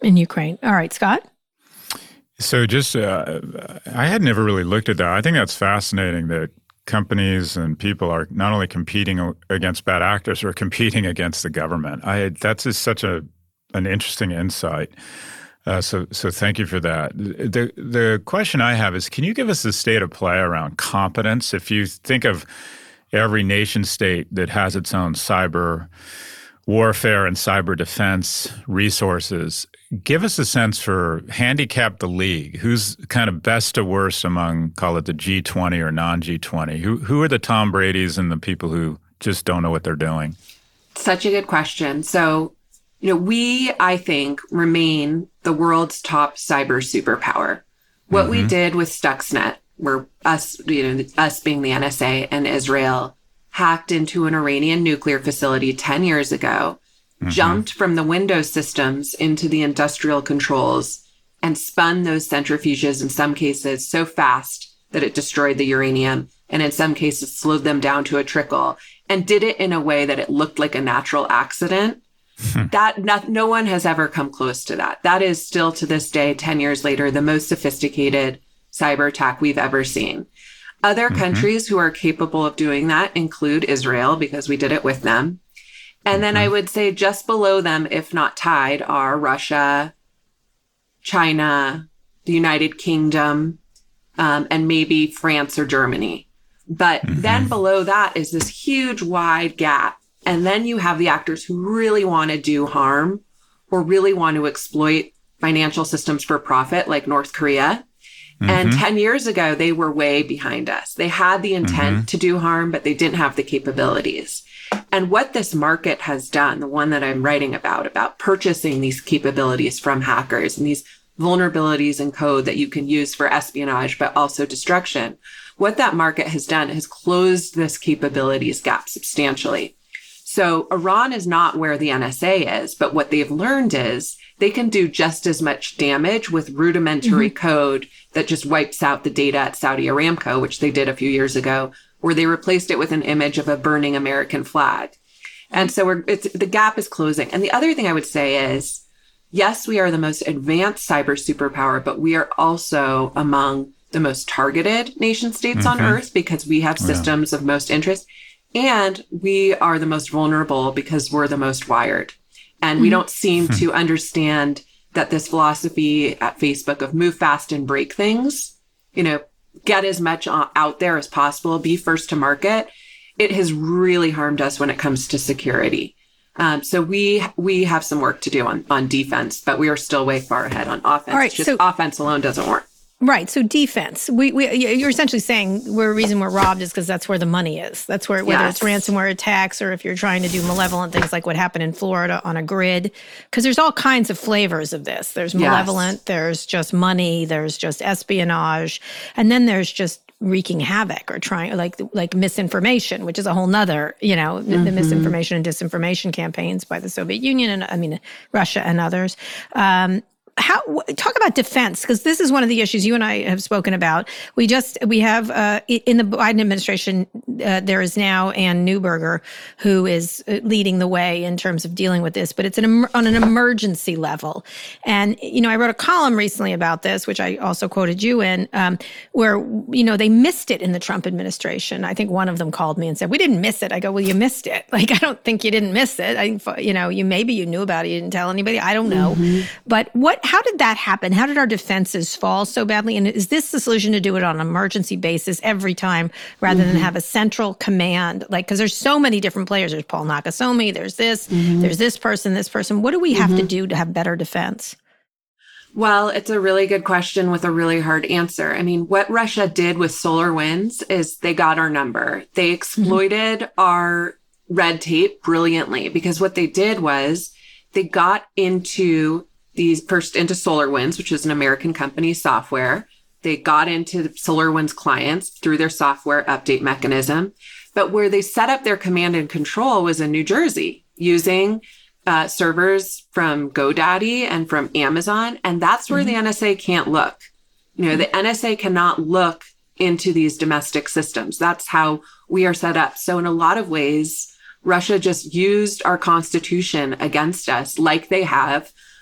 in Ukraine. All right, Scott? So just, uh, I had never really looked at that. I think that's fascinating that companies and people are not only competing against bad actors, or competing against the government. I That's just such a an interesting insight. Uh, so so thank you for that. The, the question I have is, can you give us the state of play around competence? If you think of every nation state that has its own cyber warfare and cyber defense resources, give us a sense for handicap the league. Who's kind of best to worst among, call it the G twenty or non-G twenty? Who who are the Tom Bradys and the people who just don't know what they're doing? Such a good question. So, you know, we, I think, remain the world's top cyber superpower. What mm-hmm. we did with Stuxnet, where us, you know, us being the N S A and Israel, hacked into an Iranian nuclear facility ten years ago, mm-hmm. jumped from the Windows systems into the industrial controls, and spun those centrifuges in some cases so fast that it destroyed the uranium, and in some cases slowed them down to a trickle, and did it in a way that it looked like a natural accident. That no, no one has ever come close to that. That is still to this day, ten years later, the most sophisticated cyber attack we've ever seen. Other mm-hmm. countries who are capable of doing that include Israel, because we did it with them. And mm-hmm. then I would say just below them, if not tied, are Russia, China, the United Kingdom, um, and maybe France or Germany. But mm-hmm. then below that is this huge wide gap. And then you have the actors who really want to do harm or really want to exploit financial systems for profit, like North Korea. Mm-hmm. And ten years ago, they were way behind us. They had the intent mm-hmm. to do harm, but they didn't have the capabilities. And what this market has done, the one that I'm writing about, about purchasing these capabilities from hackers and these vulnerabilities in code that you can use for espionage, but also destruction, what that market has done is closed this capabilities gap substantially. So Iran is not where the N S A is, but what they've learned is they can do just as much damage with rudimentary mm-hmm. code that just wipes out the data at Saudi Aramco, which they did a few years ago, where they replaced it with an image of a burning American flag. And so we're, it's, the gap is closing. And the other thing I would say is, yes, we are the most advanced cyber superpower, but we are also among the most targeted nation states mm-hmm. on Earth, because we have systems yeah. of most interest. And we are the most vulnerable because we're the most wired. And mm-hmm. we don't seem to understand that this philosophy at Facebook of move fast and break things, you know, get as much out there as possible, be first to market. It has really harmed us when it comes to security. Um, so we we have some work to do on, on defense, but we are still way far ahead on offense. All right, Just so- offense alone doesn't work. Right. So defense, we, we, you're essentially saying we're the reason we're robbed is because that's where the money is. That's where, whether yes. it's ransomware attacks or if you're trying to do malevolent things like what happened in Florida on a grid, because there's all kinds of flavors of this. There's malevolent, yes. there's just money, there's just espionage, and then there's just wreaking havoc or trying like like misinformation, which is a whole nother, you know, mm-hmm. the misinformation and disinformation campaigns by the Soviet Union and I mean Russia and others. Um, How talk about defense, because this is one of the issues you and I have spoken about. We just we have uh, in the Biden administration uh, there is now Ann Neuberger who is leading the way in terms of dealing with this, but it's an on an emergency level. And you know, I wrote a column recently about this, which I also quoted you in, um, where you know they missed it in the Trump administration. I think one of them called me and said, "We didn't miss it." I go, "Well, you missed it. Like I don't think you didn't miss it. I think you know you maybe you knew about it, you didn't tell anybody. I don't know." Mm-hmm. But what? How did that happen? How did our defenses fall so badly? And is this the solution to do it on an emergency basis every time rather mm-hmm. than have a central command? Like, because there's so many different players. There's Paul Nakasone, there's this, mm-hmm. there's this person, this person. What do we have mm-hmm. to do to have better defense? Well, it's a really good question with a really hard answer. I mean, what Russia did with SolarWinds is they got our number. They exploited mm-hmm. our red tape brilliantly, because what they did was they got into these first into SolarWinds, which is an American company software. They got into SolarWinds clients through their software update mechanism. But where they set up their command and control was in New Jersey using uh, servers from GoDaddy and from Amazon. And that's where mm-hmm. the N S A can't look. You know, the N S A cannot look into these domestic systems. That's how we are set up. So in a lot of ways, Russia just used our constitution against us like they have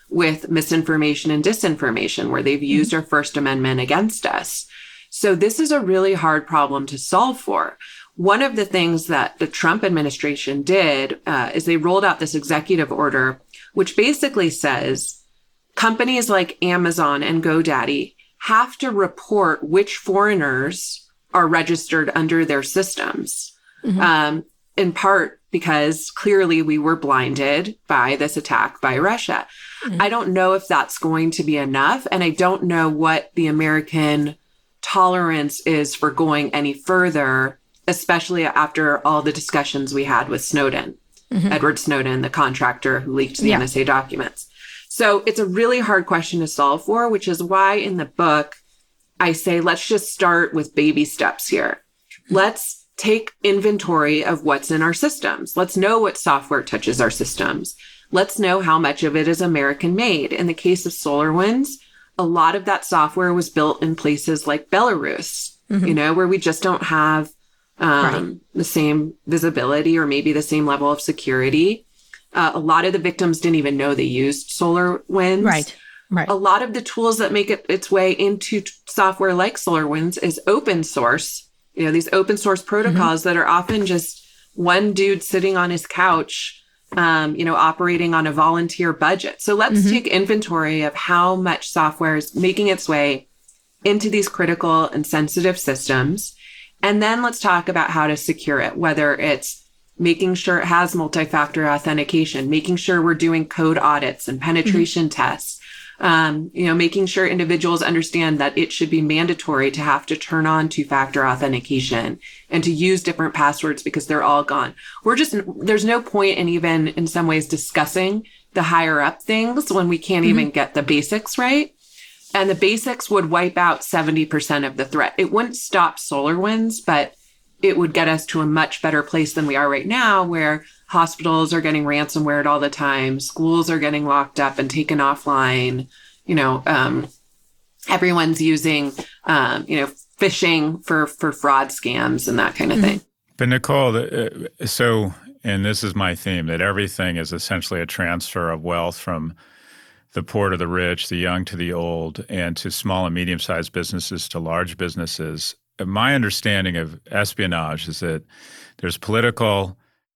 with misinformation and disinformation, where they've used mm-hmm. our First Amendment against us. So this is a really hard problem to solve for. One of the things that the Trump administration did uh, is they rolled out this executive order, which basically says companies like Amazon and GoDaddy have to report which foreigners are registered under their systems, mm-hmm. um, in part because clearly we were blinded by this attack by Russia. Mm-hmm. I don't know if that's going to be enough, and I don't know what the American tolerance is for going any further, especially after all the discussions we had with Snowden, mm-hmm. Edward Snowden, the contractor who leaked the yeah. N S A documents. So it's a really hard question to solve for, which is why in the book, I say, let's just start with baby steps here. Let's take inventory of what's in our systems. Let's know what software touches our systems. Let's know how much of it is American made. In the case of SolarWinds, a lot of that software was built in places like Belarus, mm-hmm. you know, where we just don't have um, right. the same visibility or maybe the same level of security. Uh, a lot of the victims didn't even know they used SolarWinds. Right, right. A lot of the tools that make it its way into t- software like SolarWinds is open source. You know, these open source protocols mm-hmm. that are often just one dude sitting on his couch, um, you know, operating on a volunteer budget. So let's mm-hmm. take inventory of how much software is making its way into these critical and sensitive systems. And then let's talk about how to secure it, whether it's making sure it has multi-factor authentication, making sure we're doing code audits and penetration mm-hmm. tests, um, you know, making sure individuals understand that it should be mandatory to have to turn on two-factor authentication and to use different passwords because they're all gone. We're just, there's no point in even in some ways discussing the higher up things when we can't mm-hmm. even get the basics right. And the basics would wipe out seventy percent of the threat. It wouldn't stop SolarWinds, but it would get us to a much better place than we are right now, where hospitals are getting ransomware all the time, schools are getting locked up and taken offline, you know, um, everyone's using, um, you know, phishing for, for fraud scams and that kind of mm-hmm. thing. But Nicole, uh, so, and this is my theme, that everything is essentially a transfer of wealth from the poor to the rich, the young to the old, and to small and medium-sized businesses to large businesses. My understanding of espionage is that there's political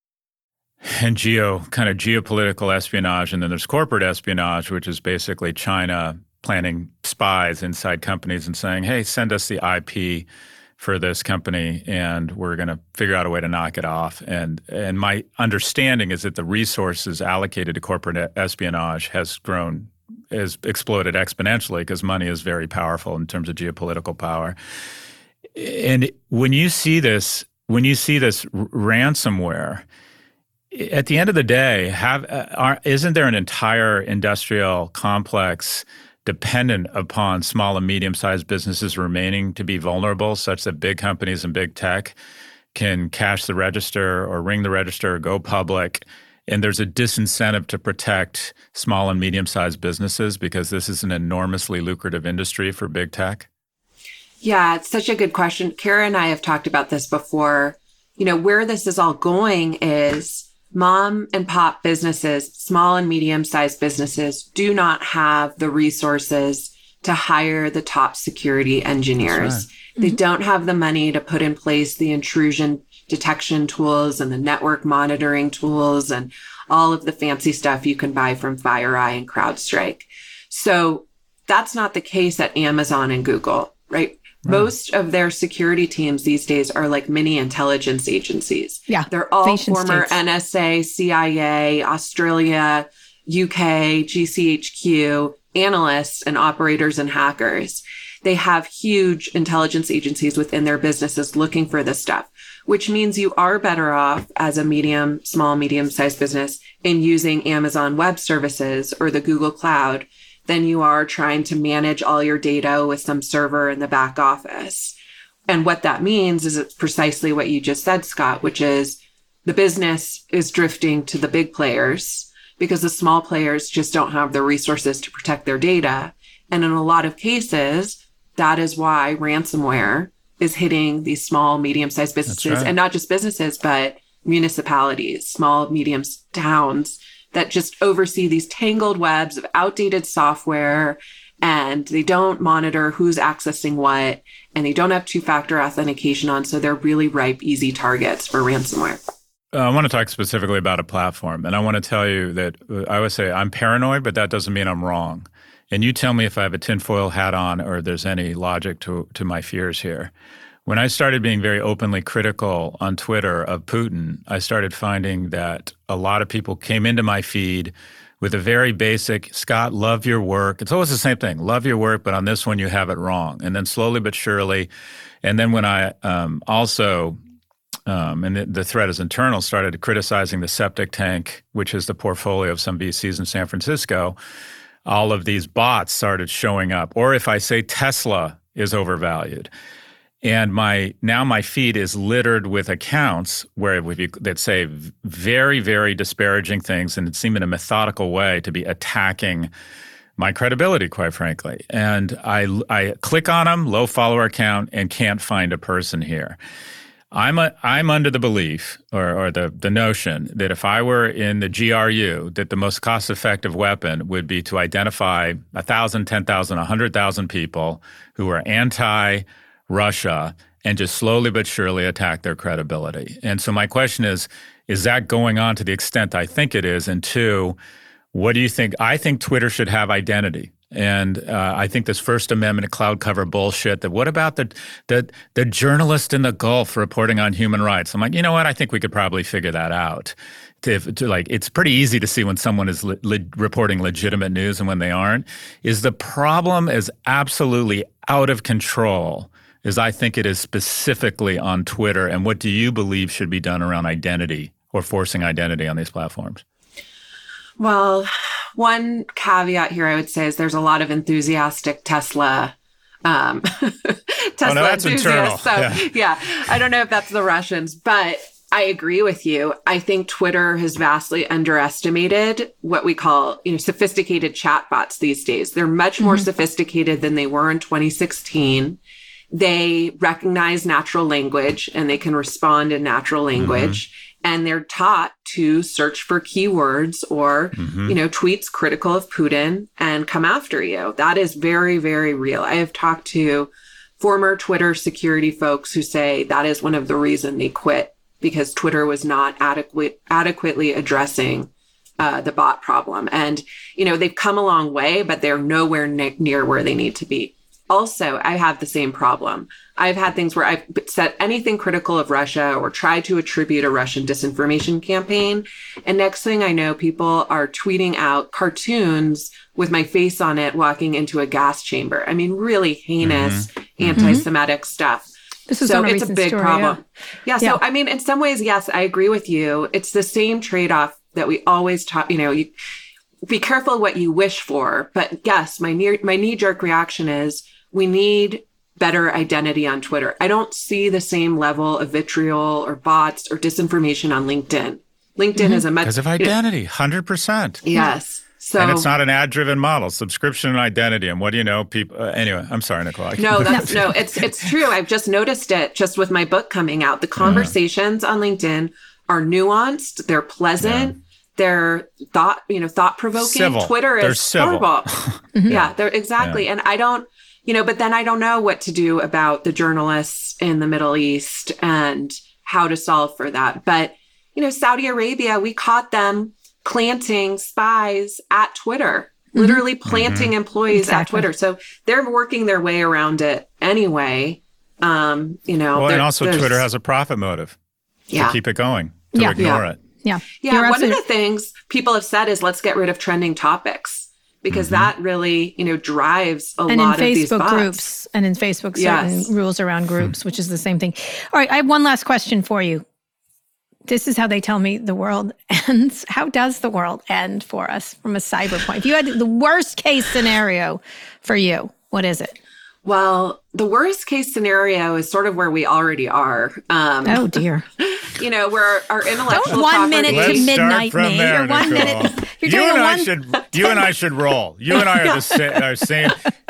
and geo kind of geopolitical espionage, and then there's corporate espionage, which is basically China planting spies inside companies and saying, hey, send us the I P for this company and we're going to figure out a way to knock it off. And and my understanding is that the resources allocated to corporate espionage has grown, has exploded exponentially because money is very powerful in terms of geopolitical power. And when you see this, when you see this r- ransomware, at the end of the day, have uh, are, isn't there an entire industrial complex dependent upon small and medium-sized businesses remaining to be vulnerable, such that big companies and big tech can cash the register or ring the register or go public? And there's a disincentive to protect small and medium-sized businesses because this is an enormously lucrative industry for big tech? Yeah, it's such a good question. Kara and I have talked about this before. You know, where this is all going is mom and pop businesses, small and medium-sized businesses do not have the resources to hire the top security engineers. That's right. They mm-hmm. don't have the money to put in place the intrusion detection tools and the network monitoring tools and all of the fancy stuff you can buy from FireEye and CrowdStrike. So that's not the case at Amazon and Google, right? Right. Most of their security teams these days are like mini intelligence agencies. Yeah. They're all Nation former states. N S A, C I A, Australia, U K, G C H Q, analysts and operators and hackers. They have huge intelligence agencies within their businesses looking for this stuff, which means you are better off as a medium, small, medium-sized business in using Amazon Web Services or the Google Cloud than you are trying to manage all your data with some server in the back office. And what that means is it's precisely what you just said, Scott, which is the business is drifting to the big players because the small players just don't have the resources to protect their data. And in a lot of cases, that is why ransomware is hitting these small, medium-sized businesses, right. And not just businesses, but municipalities, small, medium towns, that just oversee these tangled webs of outdated software, and they don't monitor who's accessing what, and they don't have two-factor authentication on, so they're really ripe, easy targets for ransomware. Uh, I want to talk specifically about a platform, and I want to tell you that uh, I would say I'm paranoid, but that doesn't mean I'm wrong. And you tell me if I have a tinfoil hat on or there's any logic to, to my fears here. When I started being very openly critical on Twitter of Putin, I started finding that a lot of people came into my feed with a very basic, Scott, love your work. It's always the same thing, love your work, but on this one you have it wrong. And then slowly but surely, and then when I um, also, um, and the, the threat is internal, started criticizing the septic tank, which is the portfolio of some V Cs in San Francisco, all of these bots started showing up. Or if I say Tesla is overvalued. And my now my feed is littered with accounts where you, that say very, very disparaging things and seem in a methodical way to be attacking my credibility, quite frankly. And I, I click on them, low follower count, and can't find a person here. I'm a, I'm under the belief or, or the, the notion that if I were in the G R U, that the most cost-effective weapon would be to identify one thousand, ten thousand, one hundred thousand people who are anti Russia and just slowly but surely attack their credibility. And so my question is, is that going on to the extent I think it is? And two, what do you think? I think Twitter should have identity. And uh, I think this First Amendment cloud cover bullshit that what about the, the the journalist in the Gulf reporting on human rights? I'm like, you know what? I think we could probably figure that out. To, to like, it's pretty easy to see when someone is le- le- reporting legitimate news and when they aren't. Is the problem is absolutely out of control is I think it is specifically on Twitter. And what do you believe should be done around identity or forcing identity on these platforms? Well, one caveat here I would say is there's a lot of enthusiastic Tesla um, Tesla oh, no, that's enthusiasts. Internal. So yeah. yeah, I don't know if that's the Russians, but I agree with you. I think Twitter has vastly underestimated what we call, you know, sophisticated chatbots these days. They're much more mm-hmm. sophisticated than they were in twenty sixteen. They recognize natural language and they can respond in natural language. Mm-hmm. And they're taught to search for keywords or, mm-hmm. you know, tweets critical of Putin and come after you. That is very, very real. I have talked to former Twitter security folks who say that is one of the reasons they quit, because Twitter was not adequate, adequately addressing uh, the bot problem. And, you know, they've come a long way, but they're nowhere ne- near where they need to be. Also, I have the same problem. I've had things where I've said anything critical of Russia or tried to attribute a Russian disinformation campaign. And next thing I know, people are tweeting out cartoons with my face on it walking into a gas chamber. I mean, really heinous mm-hmm. anti-Semitic mm-hmm. stuff. This is so a it's a big story, problem. Yeah. yeah. yeah. So, I mean, in some ways, yes, I agree with you. It's the same trade-off that we always talk, you know, you be careful what you wish for. But yes, my near, my knee-jerk reaction is we need better identity on Twitter. I don't see the same level of vitriol or bots or disinformation on LinkedIn. LinkedIn mm-hmm. is a much... Because of identity, one hundred percent. Yes. So, and it's not an ad-driven model, subscription and identity. And what do you know? People. Uh, anyway, I'm sorry, Nicole. No, that's no. It's it's true. I've just noticed it just with my book coming out. The conversations yeah. on LinkedIn are nuanced. They're pleasant. Yeah. They're thought, you know, thought-provoking. Civil. Twitter they're is civil. horrible. mm-hmm. Yeah, they're exactly. Yeah. And I don't, you know, but then I don't know what to do about the journalists in the Middle East and how to solve for that. But, you know, Saudi Arabia, we caught them planting spies at Twitter, mm-hmm. literally planting mm-hmm. employees exactly. at Twitter. So they're working their way around it anyway. Um, you know, well, and also Twitter has a profit motive yeah. to keep it going, to yeah. ignore yeah. it. Yeah. Yeah. You're one absolutely- of the things people have said is let's get rid of trending topics. Because mm-hmm. that really, you know, drives a and lot in of these Facebook bots. groups, and in Facebook, certain yes. rules around groups, mm-hmm. which is the same thing. All right, I have one last question for you. This is how they tell me the world ends. How does the world end for us from a cyber point? If you had the worst case scenario for you, what is it? Well, the worst case scenario is sort of where we already are. Um, oh, dear. You know, where our intellectual Don't one property... minute Let's to midnight start from me. there, Or one Nicole. minute. You're you and doing I one... should. You and I should roll. You and I are the sa- are same.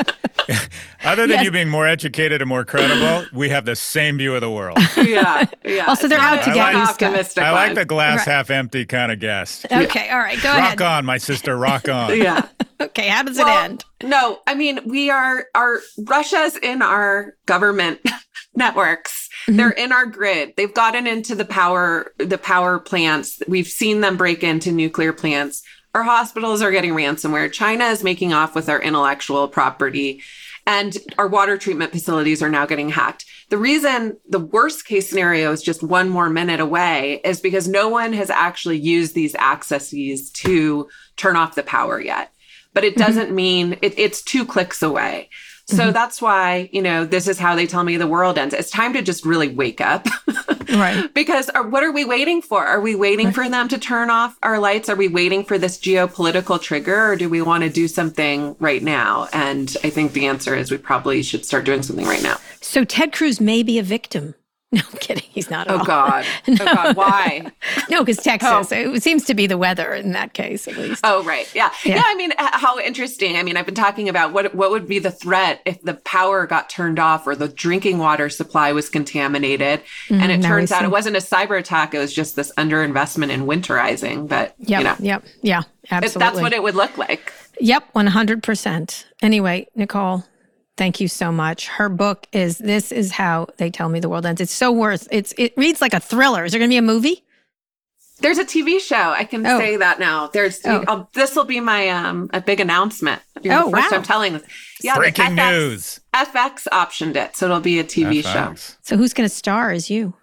Other than Yes. you being more educated and more credible, we have the same view of the world. Yeah, yeah. Also, they're out to I get like- you, Scott. optimistic I like one. the glass Right. half empty kind of guest. Okay, all right, go Rock ahead. on, my sister, rock on. Yeah. Okay, how does Well, it end? No, I mean, we are, our Russia's in our government networks. Mm-hmm. They're in our grid. They've gotten into the power, the power plants. We've seen them break into nuclear plants. Our hospitals are getting ransomware. China is making off with our intellectual property. And our water treatment facilities are now getting hacked. The reason the worst case scenario is just one more minute away is because no one has actually used these accesses to turn off the power yet. But it doesn't mm-hmm. mean it, it's two clicks away. So mm-hmm. that's why, you know, this is how they tell me the world ends. It's time to just really wake up. Right. Because are, what are we waiting for? Are we waiting right. for them to turn off our lights? Are we waiting for this geopolitical trigger, or do we want to do something right now? And I think the answer is we probably should start doing something right now. So Ted Cruz may be a victim. No, I'm kidding. He's not at Oh, all. God. No. Oh, God. Why? No, because Texas. Oh. It seems to be the weather in that case, at least. Oh, right. Yeah. Yeah. yeah. I mean, h- how interesting. I mean, I've been talking about what what would be the threat if the power got turned off or the drinking water supply was contaminated. Mm, and it now turns we out see. it wasn't a cyber attack. It was just this underinvestment in winterizing. But, Yep, you know, yep, yeah, absolutely. it, that's what it would look like. Yep, one hundred percent. Anyway, Nicole, thank you so much. Her book is This Is How They Tell Me the World Ends. It's so worth it's It reads like a thriller. Is there going to be a movie? There's a T V show. I can Oh. say that now. There's Oh. this will be my um a big announcement. You're Oh, the first wow. time telling this. Yeah, the Breaking F X news. F X optioned it, so it'll be a T V F show. X. So who's going to star as you?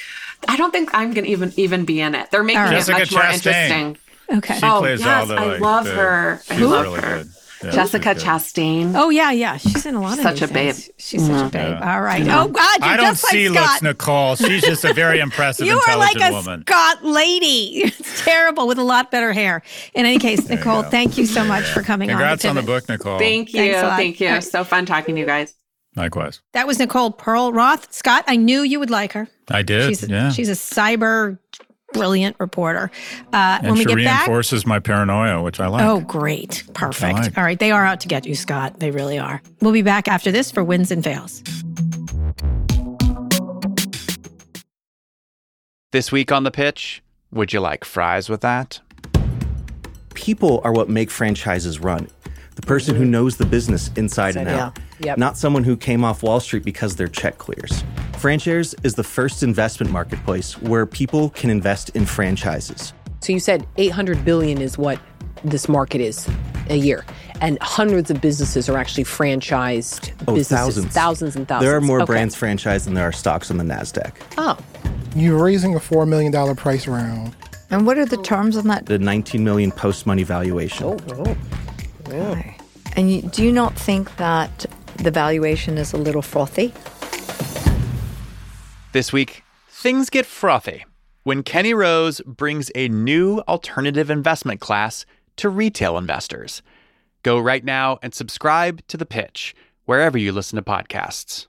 I don't think I'm gonna even even be in it. They're making All right. it Jessica much more Chastain. interesting. Okay. She Oh, plays yes, all the, I like, love the- her. I She's love really her. good. Yeah, Jessica she's good. Chastain. Oh, yeah, yeah. She's in a lot of Such new a babe. things. She's such a babe. Yeah. All right. Oh, God, you're I don't just like see Scott. looks, Nicole. She's just a very impressive, You are like intelligent a woman. Scott lady. It's terrible with a lot better hair. In any case, Nicole, go. thank you so much for coming Congrats on. on to the Pivot. book, Nicole. Thank you. Thanks a lot. Thank you. All right. So fun talking to you guys. Likewise. That was Nicole Pearl Roth. Scott, I knew you would like her. I did. She's a, yeah. she's a cyber brilliant reporter. Uh, and when we she get back, reinforces my paranoia, which I like. oh, great, perfect. like. All right, they are out to get you, Scott. They really are. We'll be back after this for Wins and Fails. This week on The Pitch, would you like fries with that? People are what make franchises run. The person who knows the business inside and out. Yep. Not someone who came off Wall Street because their check clears. FranShares is the first investment marketplace where people can invest in franchises. So you said eight hundred billion is what this market is a year. And hundreds of businesses are actually franchised Oh, businesses. thousands. Thousands and thousands. There are more Okay. brands franchised than there are stocks on the NASDAQ. Oh. You're raising a four million dollars price round. And what are the terms on that? The nineteen million dollars post-money valuation. Oh, oh. Okay. And you, do you not think that the valuation is a little frothy? This week, things get frothy when Kenny Rose brings a new alternative investment class to retail investors. Go right now and subscribe to The Pitch, wherever you listen to podcasts.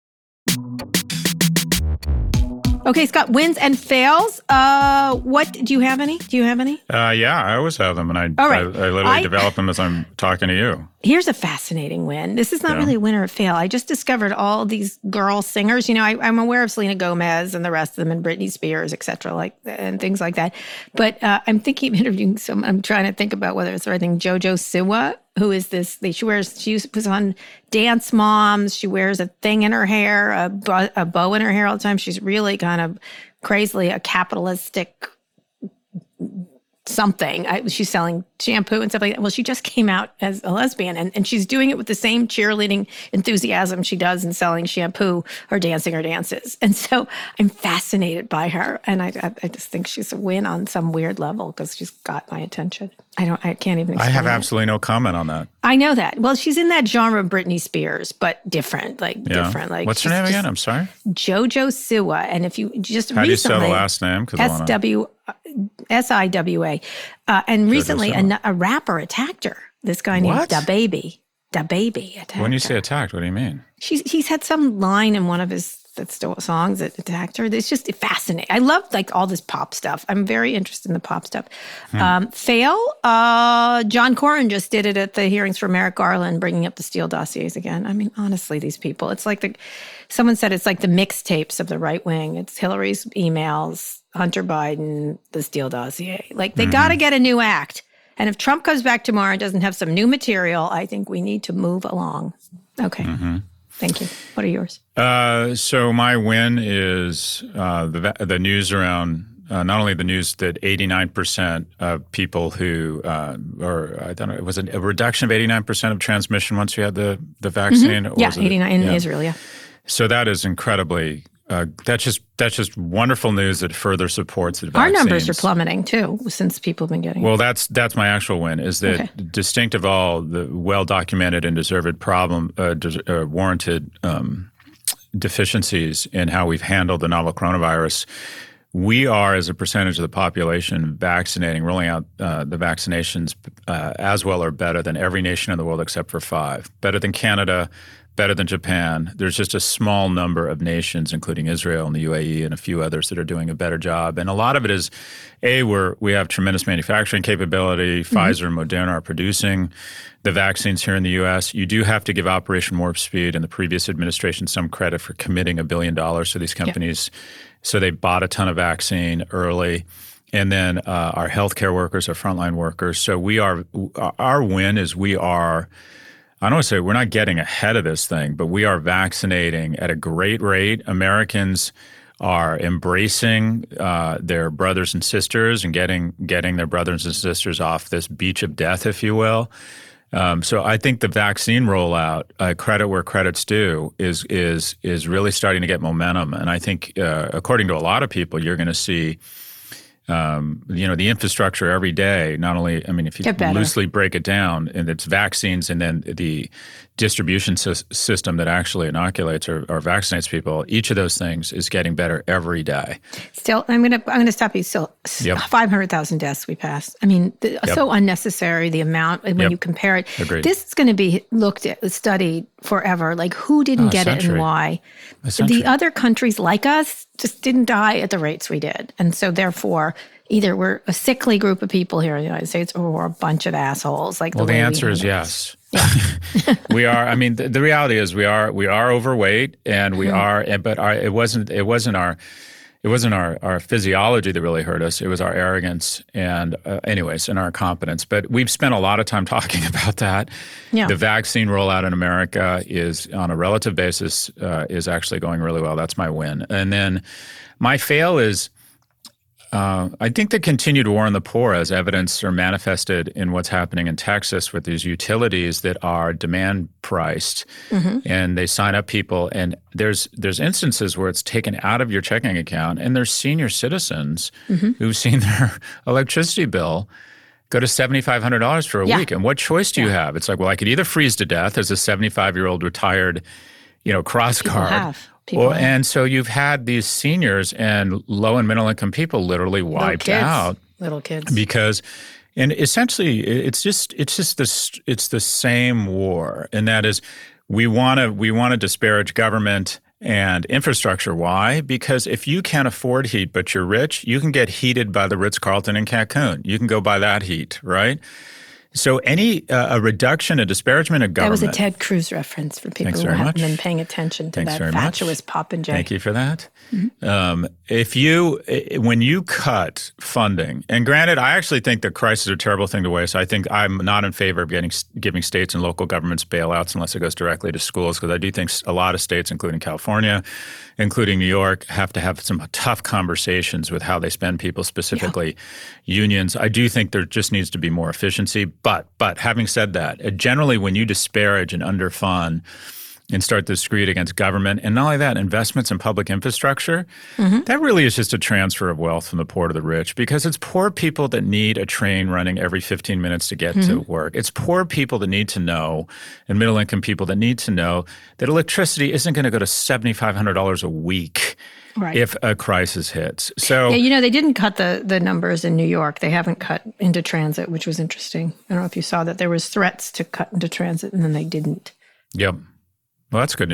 Okay, Scott, wins and fails. Uh, what do you have any? Do you have any? Uh, yeah, I always have them, and I, All right. I, I literally I- develop them as I'm talking to you. Here's a fascinating win. This is not Yeah. really a win or a fail. I just discovered all these girl singers. You know, I, I'm aware of Selena Gomez and the rest of them, and Britney Spears, et cetera, like and things like that. But uh, I'm thinking of interviewing some. I'm trying to think about whether it's the right thing. JoJo Siwa, who is this? They, she wears. She was on Dance Moms. She wears a thing in her hair, a, bo- a bow in her hair all the time. She's really kind of crazily a capitalistic something. I, she's selling shampoo and stuff like that. Well, she just came out as a lesbian, and, and she's doing it with the same cheerleading enthusiasm she does in selling shampoo or dancing her dances. And so I'm fascinated by her, and I, I, I just think she's a win on some weird level because she's got my attention. I don't. I can't even. I explain have it. absolutely no comment on that. I know that. Well, she's in that genre of Britney Spears, but different, like Yeah. different. Like What's her she's name just again? I'm sorry. JoJo Siwa, and if you just How do you spell recently, the last name? 'Cause I S wanna- W S I W A, uh, and recently a, Siwa. a rapper attacked her. This guy named What? Da Baby, Da Baby attacked When you her. say attacked, what do you mean? She's he's had some line in one of his that stole songs that attacked her. It's just fascinating. I love like all this pop stuff. I'm very interested in the pop stuff. Hmm. Um, fail. Uh, John Cornyn just did it at the hearings for Merrick Garland, bringing up the Steele dossiers again. I mean, honestly, these people. It's like the someone said it's like the mixtapes of the right wing. It's Hillary's emails, Hunter Biden, the Steele dossier. Like they mm-hmm. got to get a new act. And if Trump comes back tomorrow and doesn't have some new material, I think we need to move along. Okay. Mm-hmm. Thank you. What are yours? Uh, so my win is uh, the the news around uh, not only the news that eighty-nine percent of people who, uh, or I don't know, it was a, a reduction of eighty-nine percent of transmission once you had the, the vaccine? Mm-hmm. Yeah, eighty-nine in yeah. Israel, yeah. So that is incredibly, uh, that's just that's just wonderful news that further supports the Our vaccines. numbers are plummeting too since people have been getting Well, it. that's that's my actual win, is that okay. distinct of all the well-documented and deserved problem, uh, des- uh, warranted um, deficiencies in how we've handled the novel coronavirus, we are, as a percentage of the population, vaccinating, rolling out uh, the vaccinations uh, as well or better than every nation in the world except for five. Better than Canada, better than Japan. There's just a small number of nations, including Israel and the U A E and a few others, that are doing a better job. And a lot of it is, A, we're, we have tremendous manufacturing capability. Mm-hmm. Pfizer and Moderna are producing the vaccines here in the U S. You do have to give Operation Warp Speed and the previous administration some credit for committing a billion dollars to these companies. Yeah. So they bought a ton of vaccine early. And then uh, our healthcare workers, our frontline workers. So we are, our win is we are, I don't want to say we're not getting ahead of this thing, but we are vaccinating at a great rate. Americans are embracing uh, their brothers and sisters and getting getting their brothers and sisters off this beach of death, if you will. Um, so I think the vaccine rollout, uh, credit where credit's due, is is is really starting to get momentum. And I think, uh, according to a lot of people, you're going to see Um, you know, the infrastructure every day, not only, I mean, if you loosely break it down, and it's vaccines and then the distribution sy- system that actually inoculates or, or vaccinates people, each of those things is getting better every day. Still, I'm going to I'm gonna stop you. Still, yep. five hundred thousand deaths we passed. I mean, the, yep. so unnecessary, the amount, when yep. you compare it. Agreed. This is going to be looked at, studied forever. Like, who didn't oh, get it and why? The other countries like us just didn't die at the rates we did. And so therefore, either we're a sickly group of people here in the United States or we're a bunch of assholes. Like well, the, the answer is yes. Yeah. we are. I mean, the, the reality is we are we are overweight, and we mm-hmm. are. But our, it wasn't. It wasn't our. It wasn't our, our physiology that really hurt us. It was our arrogance and, uh, anyways, and our incompetence. But we've spent a lot of time talking about that. Yeah. The vaccine rollout in America is, on a relative basis, uh, is actually going really well. That's my win. And then my fail is, uh, I think the continued war on the poor, as evidence are manifested in what's happening in Texas with these utilities that are demand priced, mm-hmm. and they sign up people, and there's there's instances where it's taken out of your checking account, and there's senior citizens mm-hmm. who've seen their electricity bill go to seven thousand five hundred dollars for a yeah. week. And what choice do yeah. you have? It's like, well, I could either freeze to death as a seventy-five-year-old retired, you know, cross People guard. Have. People Well, and so you've had these seniors and low and middle income people literally wiped little out, little kids, because, and essentially, it's just it's just this it's the same war, and that is, we want to we want to disparage government and infrastructure. Why? Because if you can't afford heat but you're rich, you can get heated by the Ritz-Carlton in Cancun. You can go buy that heat, right? So any uh, a reduction, a disparagement of government. That was a Ted Cruz reference for people Thanks who very haven't much. been paying attention to Thanks that very fatuous much. Popinjay. Thank you for that. Mm-hmm. Um, if you, when you cut funding, and granted, I actually think that crises are a terrible thing to waste. I think I'm not in favor of getting giving states and local governments bailouts unless it goes directly to schools, because I do think a lot of states, including California, including New York, have to have some tough conversations with how they spend people, specifically yeah. unions. I do think there just needs to be more efficiency. But but having said that, generally when you disparage and underfund and start the screed against government, and not only that, investments in public infrastructure, mm-hmm. that really is just a transfer of wealth from the poor to the rich, because it's poor people that need a train running every fifteen minutes to get mm-hmm. to work. It's poor people that need to know, and middle-income people that need to know that electricity isn't going to go to seven thousand five hundred dollars a week right. if a crisis hits. So, yeah, you know, they didn't cut the, the numbers in New York. They haven't cut into transit, which was interesting. I don't know if you saw that. There was threats to cut into transit, and then they didn't. Yep. Well, that's good news.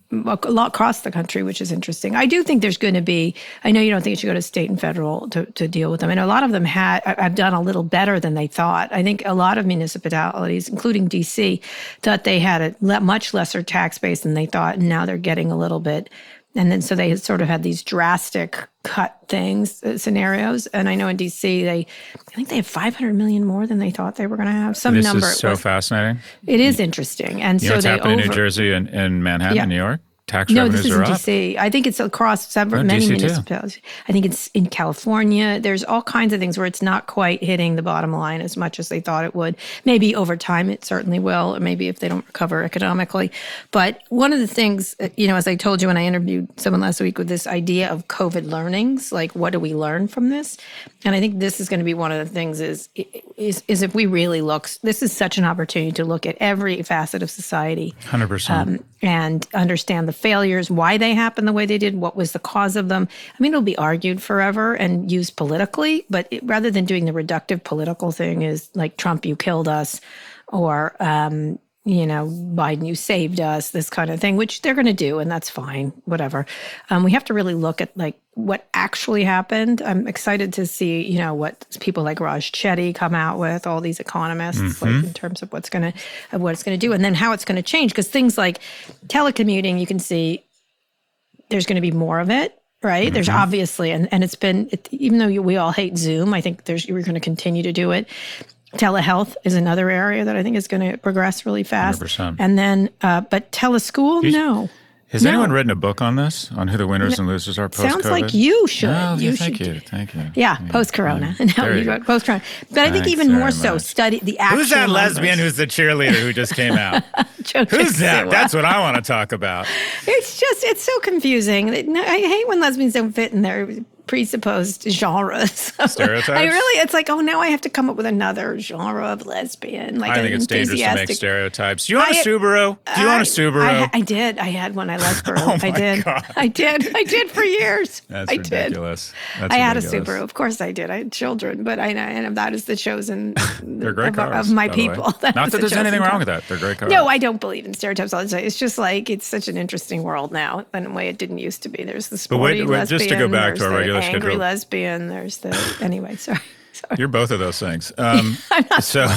a lot across the country, which is interesting. I do think there's going to be, I know you don't think it should go to state and federal to, to deal with them. And a lot of them had, have done a little better than they thought. I think a lot of municipalities, including D C, thought they had a le- much lesser tax base than they thought. And now they're getting a little bit. And then so they sort of had these drastic cut things, uh, scenarios. And I know in D C, they, I think they have five hundred million more than they thought they were going to have. Some this number. This is so was, fascinating. It is interesting. And you so know what's they happening over, in New Jersey and, and Manhattan Yeah. and New York? Tax no, revenues this is are in up. D C. I think it's across several, Oh, many D C too. municipalities. I think it's in California. There's all kinds of things where it's not quite hitting the bottom line as much as they thought it would. Maybe over time it certainly will, or maybe if they don't recover economically. But one of the things, you know, as I told you when I interviewed someone last week with this idea of COVID learnings, like what do we learn from this? And I think this is going to be one of the things is, is, is if we really look, this is such an opportunity to look at every facet of society. one hundred percent. Um, and understand the failures, why they happened the way they did, what was the cause of them. I mean, it'll be argued forever and used politically, but it, rather than doing the reductive political thing is like Trump, you killed us, or, um, you know, Biden, you saved us, this kind of thing, which they're going to do, and that's fine, whatever. Um, we have to really look at like what actually happened. I'm excited to see, you know, what people like Raj Chetty come out with, all these economists, Mhm. like in terms of what's going to, of what it's going to do, and then how it's going to change. Because things like telecommuting, you can see there's going to be more of it, right? Mm-hmm. There's obviously, and, and it's been, it, even though you, we all hate Zoom, I think there's we're going to continue to do it. Telehealth is another area that I think is going to progress really fast. one hundred percent. And then, uh, but teleschool, You- no. Has No. anyone written a book on this, on who the winners and losers are post-COVID? Sounds like you should. Oh, You yeah, thank should. you. Thank you. Yeah, post-corona. Yeah. Now There you you got go. post-corona. But I think Thanks even more very so, much. study the actual Who's that numbers. lesbian who's the cheerleader who just came out? Jo Who's that? Siwa. That's what I want to talk about. It's just, it's so confusing. I hate when lesbians don't fit in their presupposed genres. Stereotypes? I really, it's like, oh, now I have to come up with another genre of lesbian. Like I think an it's dangerous to make enthusiastic- stereotypes. Do you want a I- Subaru? Do you want a I- Subaru? I, I did. I had one. I left Subaru. Oh I my did. God. I did. I did for years. That's I ridiculous. Did. That's I had a ridiculous. Subaru. Of course I did. I had children, but I and that is the chosen They're great of, cars, of my by the way. people. Not That that is the there's anything chosen wrong car. with that. They're great cars. No, I don't believe in stereotypes all the time. It's just like it's such an interesting world now in a way it didn't used to be. There's the But wait- sporty wait, lesbian. just to go back to there's our the regular angry schedule. lesbian. There's the anyway. Sorry. sorry. You're both of those things. Um, I'm not so,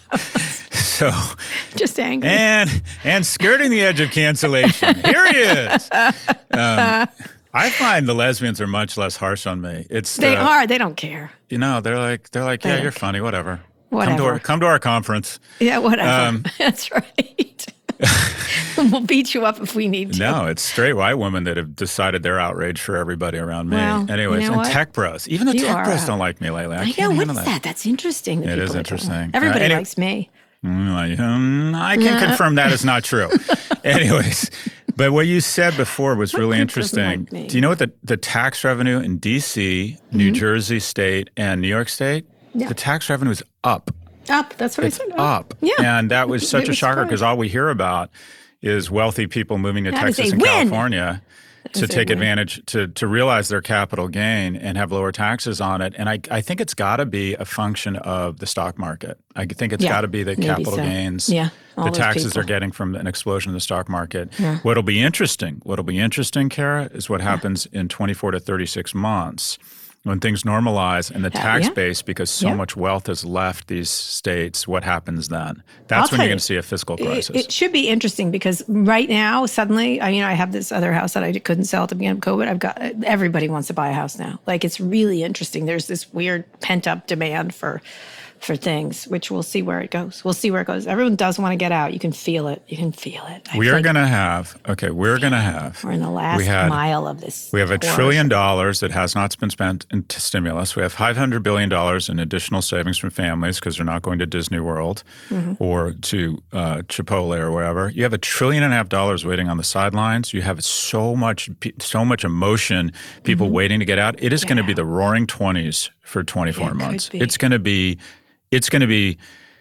so, Just angry. and and skirting the edge of cancellation. Here he is. Um, I find the lesbians are much less harsh on me. It's They the- are. They don't care. You know, they're like they're like, They yeah, don't you're funny, whatever. Come to Whatever. our come to our conference. Yeah, whatever. Um, That's right. We'll beat you up if we need to. No, it's straight white women that have decided they're outraged for everybody around me. Well, you Anyways, know and what? tech bros. Even the You tech are bros out. don't like me lately. I, I can't know. What handle is that. that? That's interesting. that It people is are doing interesting. that. Everybody Uh, any- likes me. Mm, like, um, I can Yeah. confirm that is not true. Anyways, but what you said before was really doesn't interesting. like me? Do you know what the, the tax revenue in D C, New Jersey State, and New York State? Yeah. The tax revenue is up. Up. That's what It's I said. up. Yeah. And that was such It a was shocker fun. because all we hear about is wealthy people moving to That is Texas a and win. California to is a take win. advantage, to, to realize their capital gain and have lower taxes on it. And I, I think it's got to be a function of the stock market. I think it's Yeah, got to be the maybe capital so. gains, Yeah, all the those taxes people. they're getting from an explosion in the stock market. Yeah. What'll be interesting, what'll be interesting, Kara, is what happens in twenty-four to thirty-six months. When things normalize and the Uh, tax yeah. base, because so Yeah. much wealth has left these states, what happens then? I'll That's when tell you're going you, to see a fiscal It, crisis. it should be interesting because right now, suddenly, I mean, I have this other house that I couldn't sell at the beginning of COVID. I've got everybody wants to buy a house now. Like it's really interesting. There's this weird pent up demand for for things, which we'll see where it goes. We'll see where it goes. Everyone does want to get out. You can feel it. You can feel it. I we feel are like going to have, okay, we're going to have. We're in the last we had- mile of this. We have a horror. trillion dollars that has not been spent in t- stimulus. We have five hundred billion dollars in additional savings from families because they're not going to Disney World Mhm. or to uh, Chipotle or wherever. You have a trillion and a half dollars waiting on the sidelines. You have so much, pe- so much emotion, people Mm-hmm. waiting to get out. It is going to be the roaring twenties for twenty-four It could months. be. It's going to be, it's going to be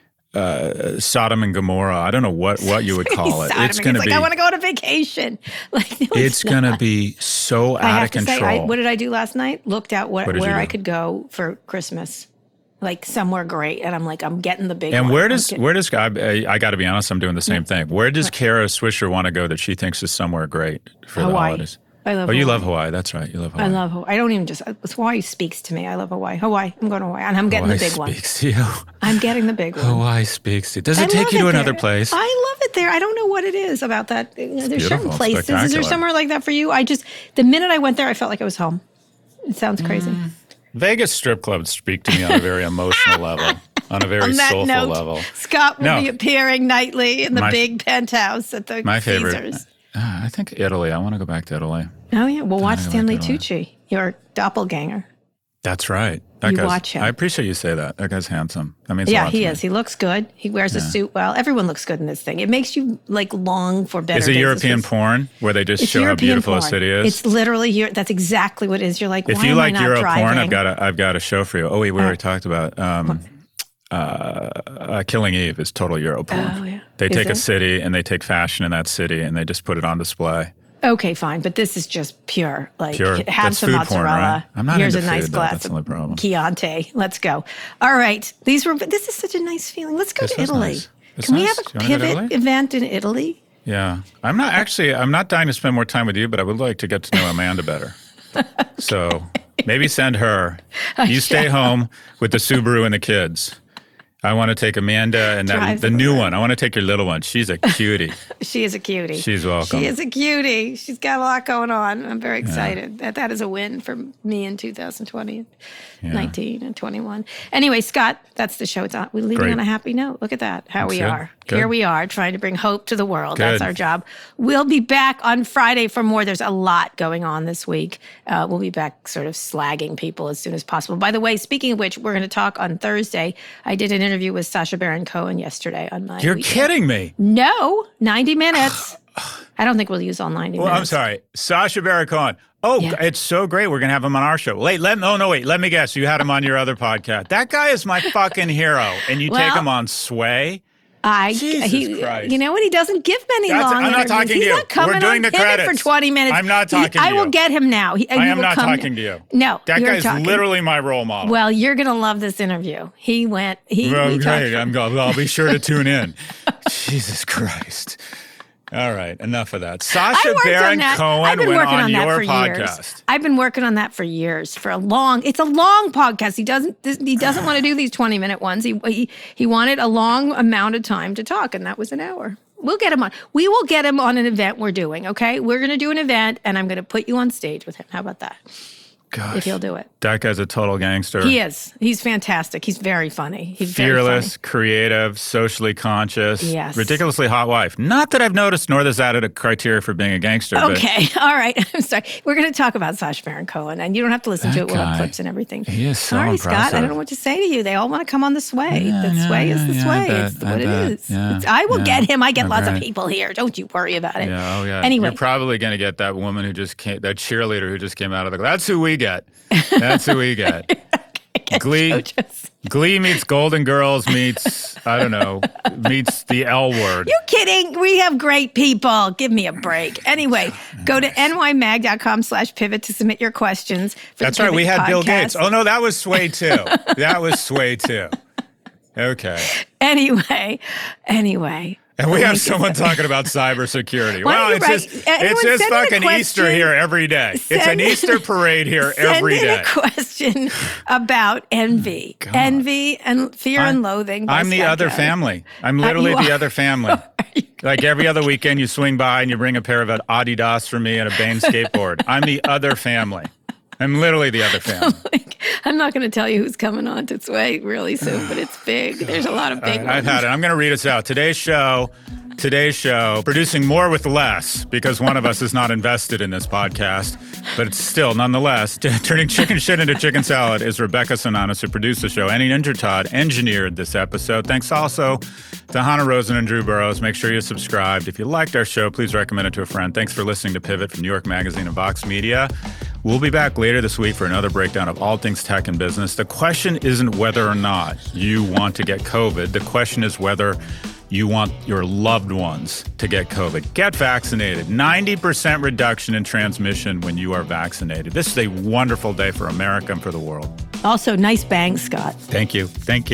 uh, Sodom and Gomorrah. I don't know what, what you would call it. Sodomy. It's going to like, be. I want to go on a vacation. Like, no, It's going to not. be so I out have of to control. say, I, what did I do last night? Looked at what, What did you where do? I could go for Christmas. like somewhere great. And I'm like, I'm getting the big and one. where does, getting- where does, I, I got to be honest, I'm doing the same thing. Where does Kara Swisher want to go that she thinks is somewhere great for Hawaii. the holidays? I love Oh, you Hawaii. love Hawaii. That's right. You love Hawaii. I love Hawaii. I don't even just, Hawaii speaks to me. I love Hawaii. Hawaii. I'm going to Hawaii. And I'm getting Hawaii the big one. speaks to you. I'm getting the big one. Hawaii speaks to you. Does it I take love you to it another there. place? I love it there. I don't know what it is about that. You know, there's certain beautiful. places. Is there Spectacular. somewhere like that for you? I just, the minute I went there, I felt like I was home. It sounds crazy. Mm. Vegas strip clubs speak to me on a very emotional level, on a very On that soulful note, level. Scott will No. be appearing nightly in the My- big penthouse at the My favorite. Caesars. Uh, I think Italy. I want to go back to Italy. Oh, yeah. Well, watch I like Stanley Italy. Tucci, your doppelganger. That's right. That You guy's, watch him. I appreciate you say that. That guy's handsome. That means a Yeah, lot he to me. is. He looks good. He wears a Yeah. suit well. Everyone looks good in this thing. It makes you like long for better Is it days. European This was- porn where they just It's show how European beautiful porn. a city is? It's literally here. That's exactly what it is. You're like, if why you am like I not Euro driving? porn, I've got a I've got a show for you. Oh wait, we Uh, already talked about um, uh, uh, Killing Eve is total Euro porn. Oh, yeah. They Is take a it? city and they take fashion in that city and they just put it on display. Okay, fine, but this is just pure. Like, Pure. have That's some food mozzarella. porn, right? I'm not Here's into a nice food, though. glass That's the of only problem. Chianti. Let's go. All right, these were. This is such a nice feeling. Let's go This to is Italy. nice. It's Can we nice. have a Do you wanna go to pivot Italy? event in Italy? Yeah, I'm not actually. I'm not dying to spend more time with you, but I would like to get to know Amanda better. So maybe send her. You stay home with the Subaru and the kids. I want to take Amanda and that, Drive the them new around. one. I want to take your little one. She's a cutie. She is a cutie. She's welcome. She is a cutie. She's got a lot going on. I'm very excited. That that is a win for me in two thousand twenty, Yeah. nineteen, and twenty-one. Anyway, Scott, that's the show. It's on. We're leaving Great. on a happy note. Look at that. How That's we good. are. Good. Here we are trying to bring hope to the world. That's Good. our job. We'll be back on Friday for more. There's a lot going on this week. Uh, we'll be back sort of slagging people as soon as possible. By the way, speaking of which, we're going to talk on Thursday. I did an interview with Sacha Baron Cohen yesterday on my You're weekend. kidding me. No, ninety minutes. I don't think we'll use all ninety Well, I'm minutes. sorry. Sacha Baron Cohen. Oh, Yeah. it's so great. We're going to have him on our show. Wait, let, no, no, wait. Let me guess. You had him on your other podcast. That guy is my fucking hero. And you Well, take him on Sway. I, Jesus he, Christ. you know what? He doesn't give many That's- long I'm not interviews. talking to He's you. not coming We're doing on the Pivot credits. for twenty minutes. I'm not He- talking to I will you. get him now. He, I he am will not come- talking to you. No, That you're guy's talking. literally my role model. Well, you're going to love this interview. He went, he, Well, we great. talked- I'm, I'll, I'll be sure to tune in. Jesus Christ. All right, enough of that. I Sacha worked on Baron that. Cohen I've been went working on, on that your for podcast. years. I've been working on that for years. For a long, it's a long podcast. He doesn't. This, he doesn't want to do these twenty minute ones. He, he he wanted a long amount of time to talk, and that was an hour. We'll get him on. We will get him on an event we're doing. Okay, we're going to do an event, and I'm going to put you on stage with him. How about that? Gosh, If he'll do it. that guy's a total gangster. He is. He's fantastic. He's very funny. He's Fearless, creative, socially conscious, Yes. ridiculously hot wife. Not that I've noticed, nor does that a criteria for being a gangster. Very funny. Okay. All right. I'm sorry. We're going to talk about Sacha Baron Cohen, and you don't have to listen to That it. We'll have guy, clips and everything. he is so Sorry, Scott. I impressive. don't know what to say to you. They all want to come on the Sway. Yeah, the yeah, Sway is the yeah, Sway. I bet, It's I what it bet. is. Yeah, It's, I will yeah. get him. I get I lots bet. of people here. Don't you worry about it. Yeah, oh yeah. Anyway. You're probably going to get that woman who just came, that cheerleader who just came out of the. That's who we get. That's who we get. Glee, Glee meets Golden Girls meets I don't know meets the L Word. You kidding? We have great people. Give me a break. Anyway, go to nymag.com slash pivot to submit your questions. For That's the right. We Pivot had Bill podcast. Gates. Oh no, that was Sway too. That was Sway too. Okay. Anyway, anyway. And we Thank have you someone so- talking about cybersecurity. Why don't Well, you it's write- just anyone it's just send in a fucking Easter question? here every day. it's an Send in- Easter parade here every Send in day. a question about envy. Envy and fear and loathing. by I'm the Scott other Kelly. family. I'm Uh, literally you the are. other family. Like every other weekend, you swing by and you bring a pair of Adidas for me and a Bane skateboard. I'm the other family. I'm literally the other family. I'm not going to tell you who's coming on to Sway really soon, but it's big. There's a lot of All big right, ones. I've had it. I'm going to read us out. Today's show, today's show, producing more with less because one of us is not invested in this podcast, but it's still, nonetheless, t- turning chicken shit into chicken salad is Rebecca Sonanis, who produced the show. Annie Nintertodd engineered this episode. Thanks also to Hannah Rosen and Drew Burrows. Make sure you're subscribed. If you liked our show, please recommend it to a friend. Thanks for listening to Pivot from New York Magazine and Vox Media. We'll be back later this week for another breakdown of all things tech and business. The question isn't whether or not you want to get COVID. The question is whether you want your loved ones to get COVID. Get vaccinated. ninety percent reduction in transmission when you are vaccinated. This is a wonderful day for America and for the world. Also, nice bangs, Scott. Thank you. Thank you.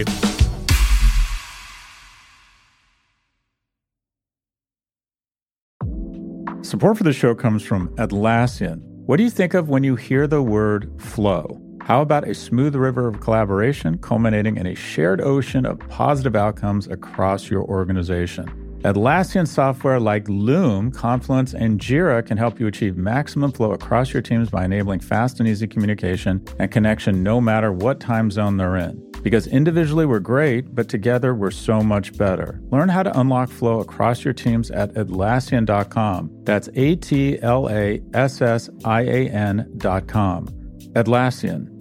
Support for the show comes from Atlassian. What do you think of when you hear the word flow? How about a smooth river of collaboration culminating in a shared ocean of positive outcomes across your organization? Atlassian software like Loom, Confluence, and Jira can help you achieve maximum flow across your teams by enabling fast and easy communication and connection no matter what time zone they're in. Because individually we're great, but together we're so much better. Learn how to unlock flow across your teams at Atlassian dot com. That's A T L A S S I A N dot com. Atlassian.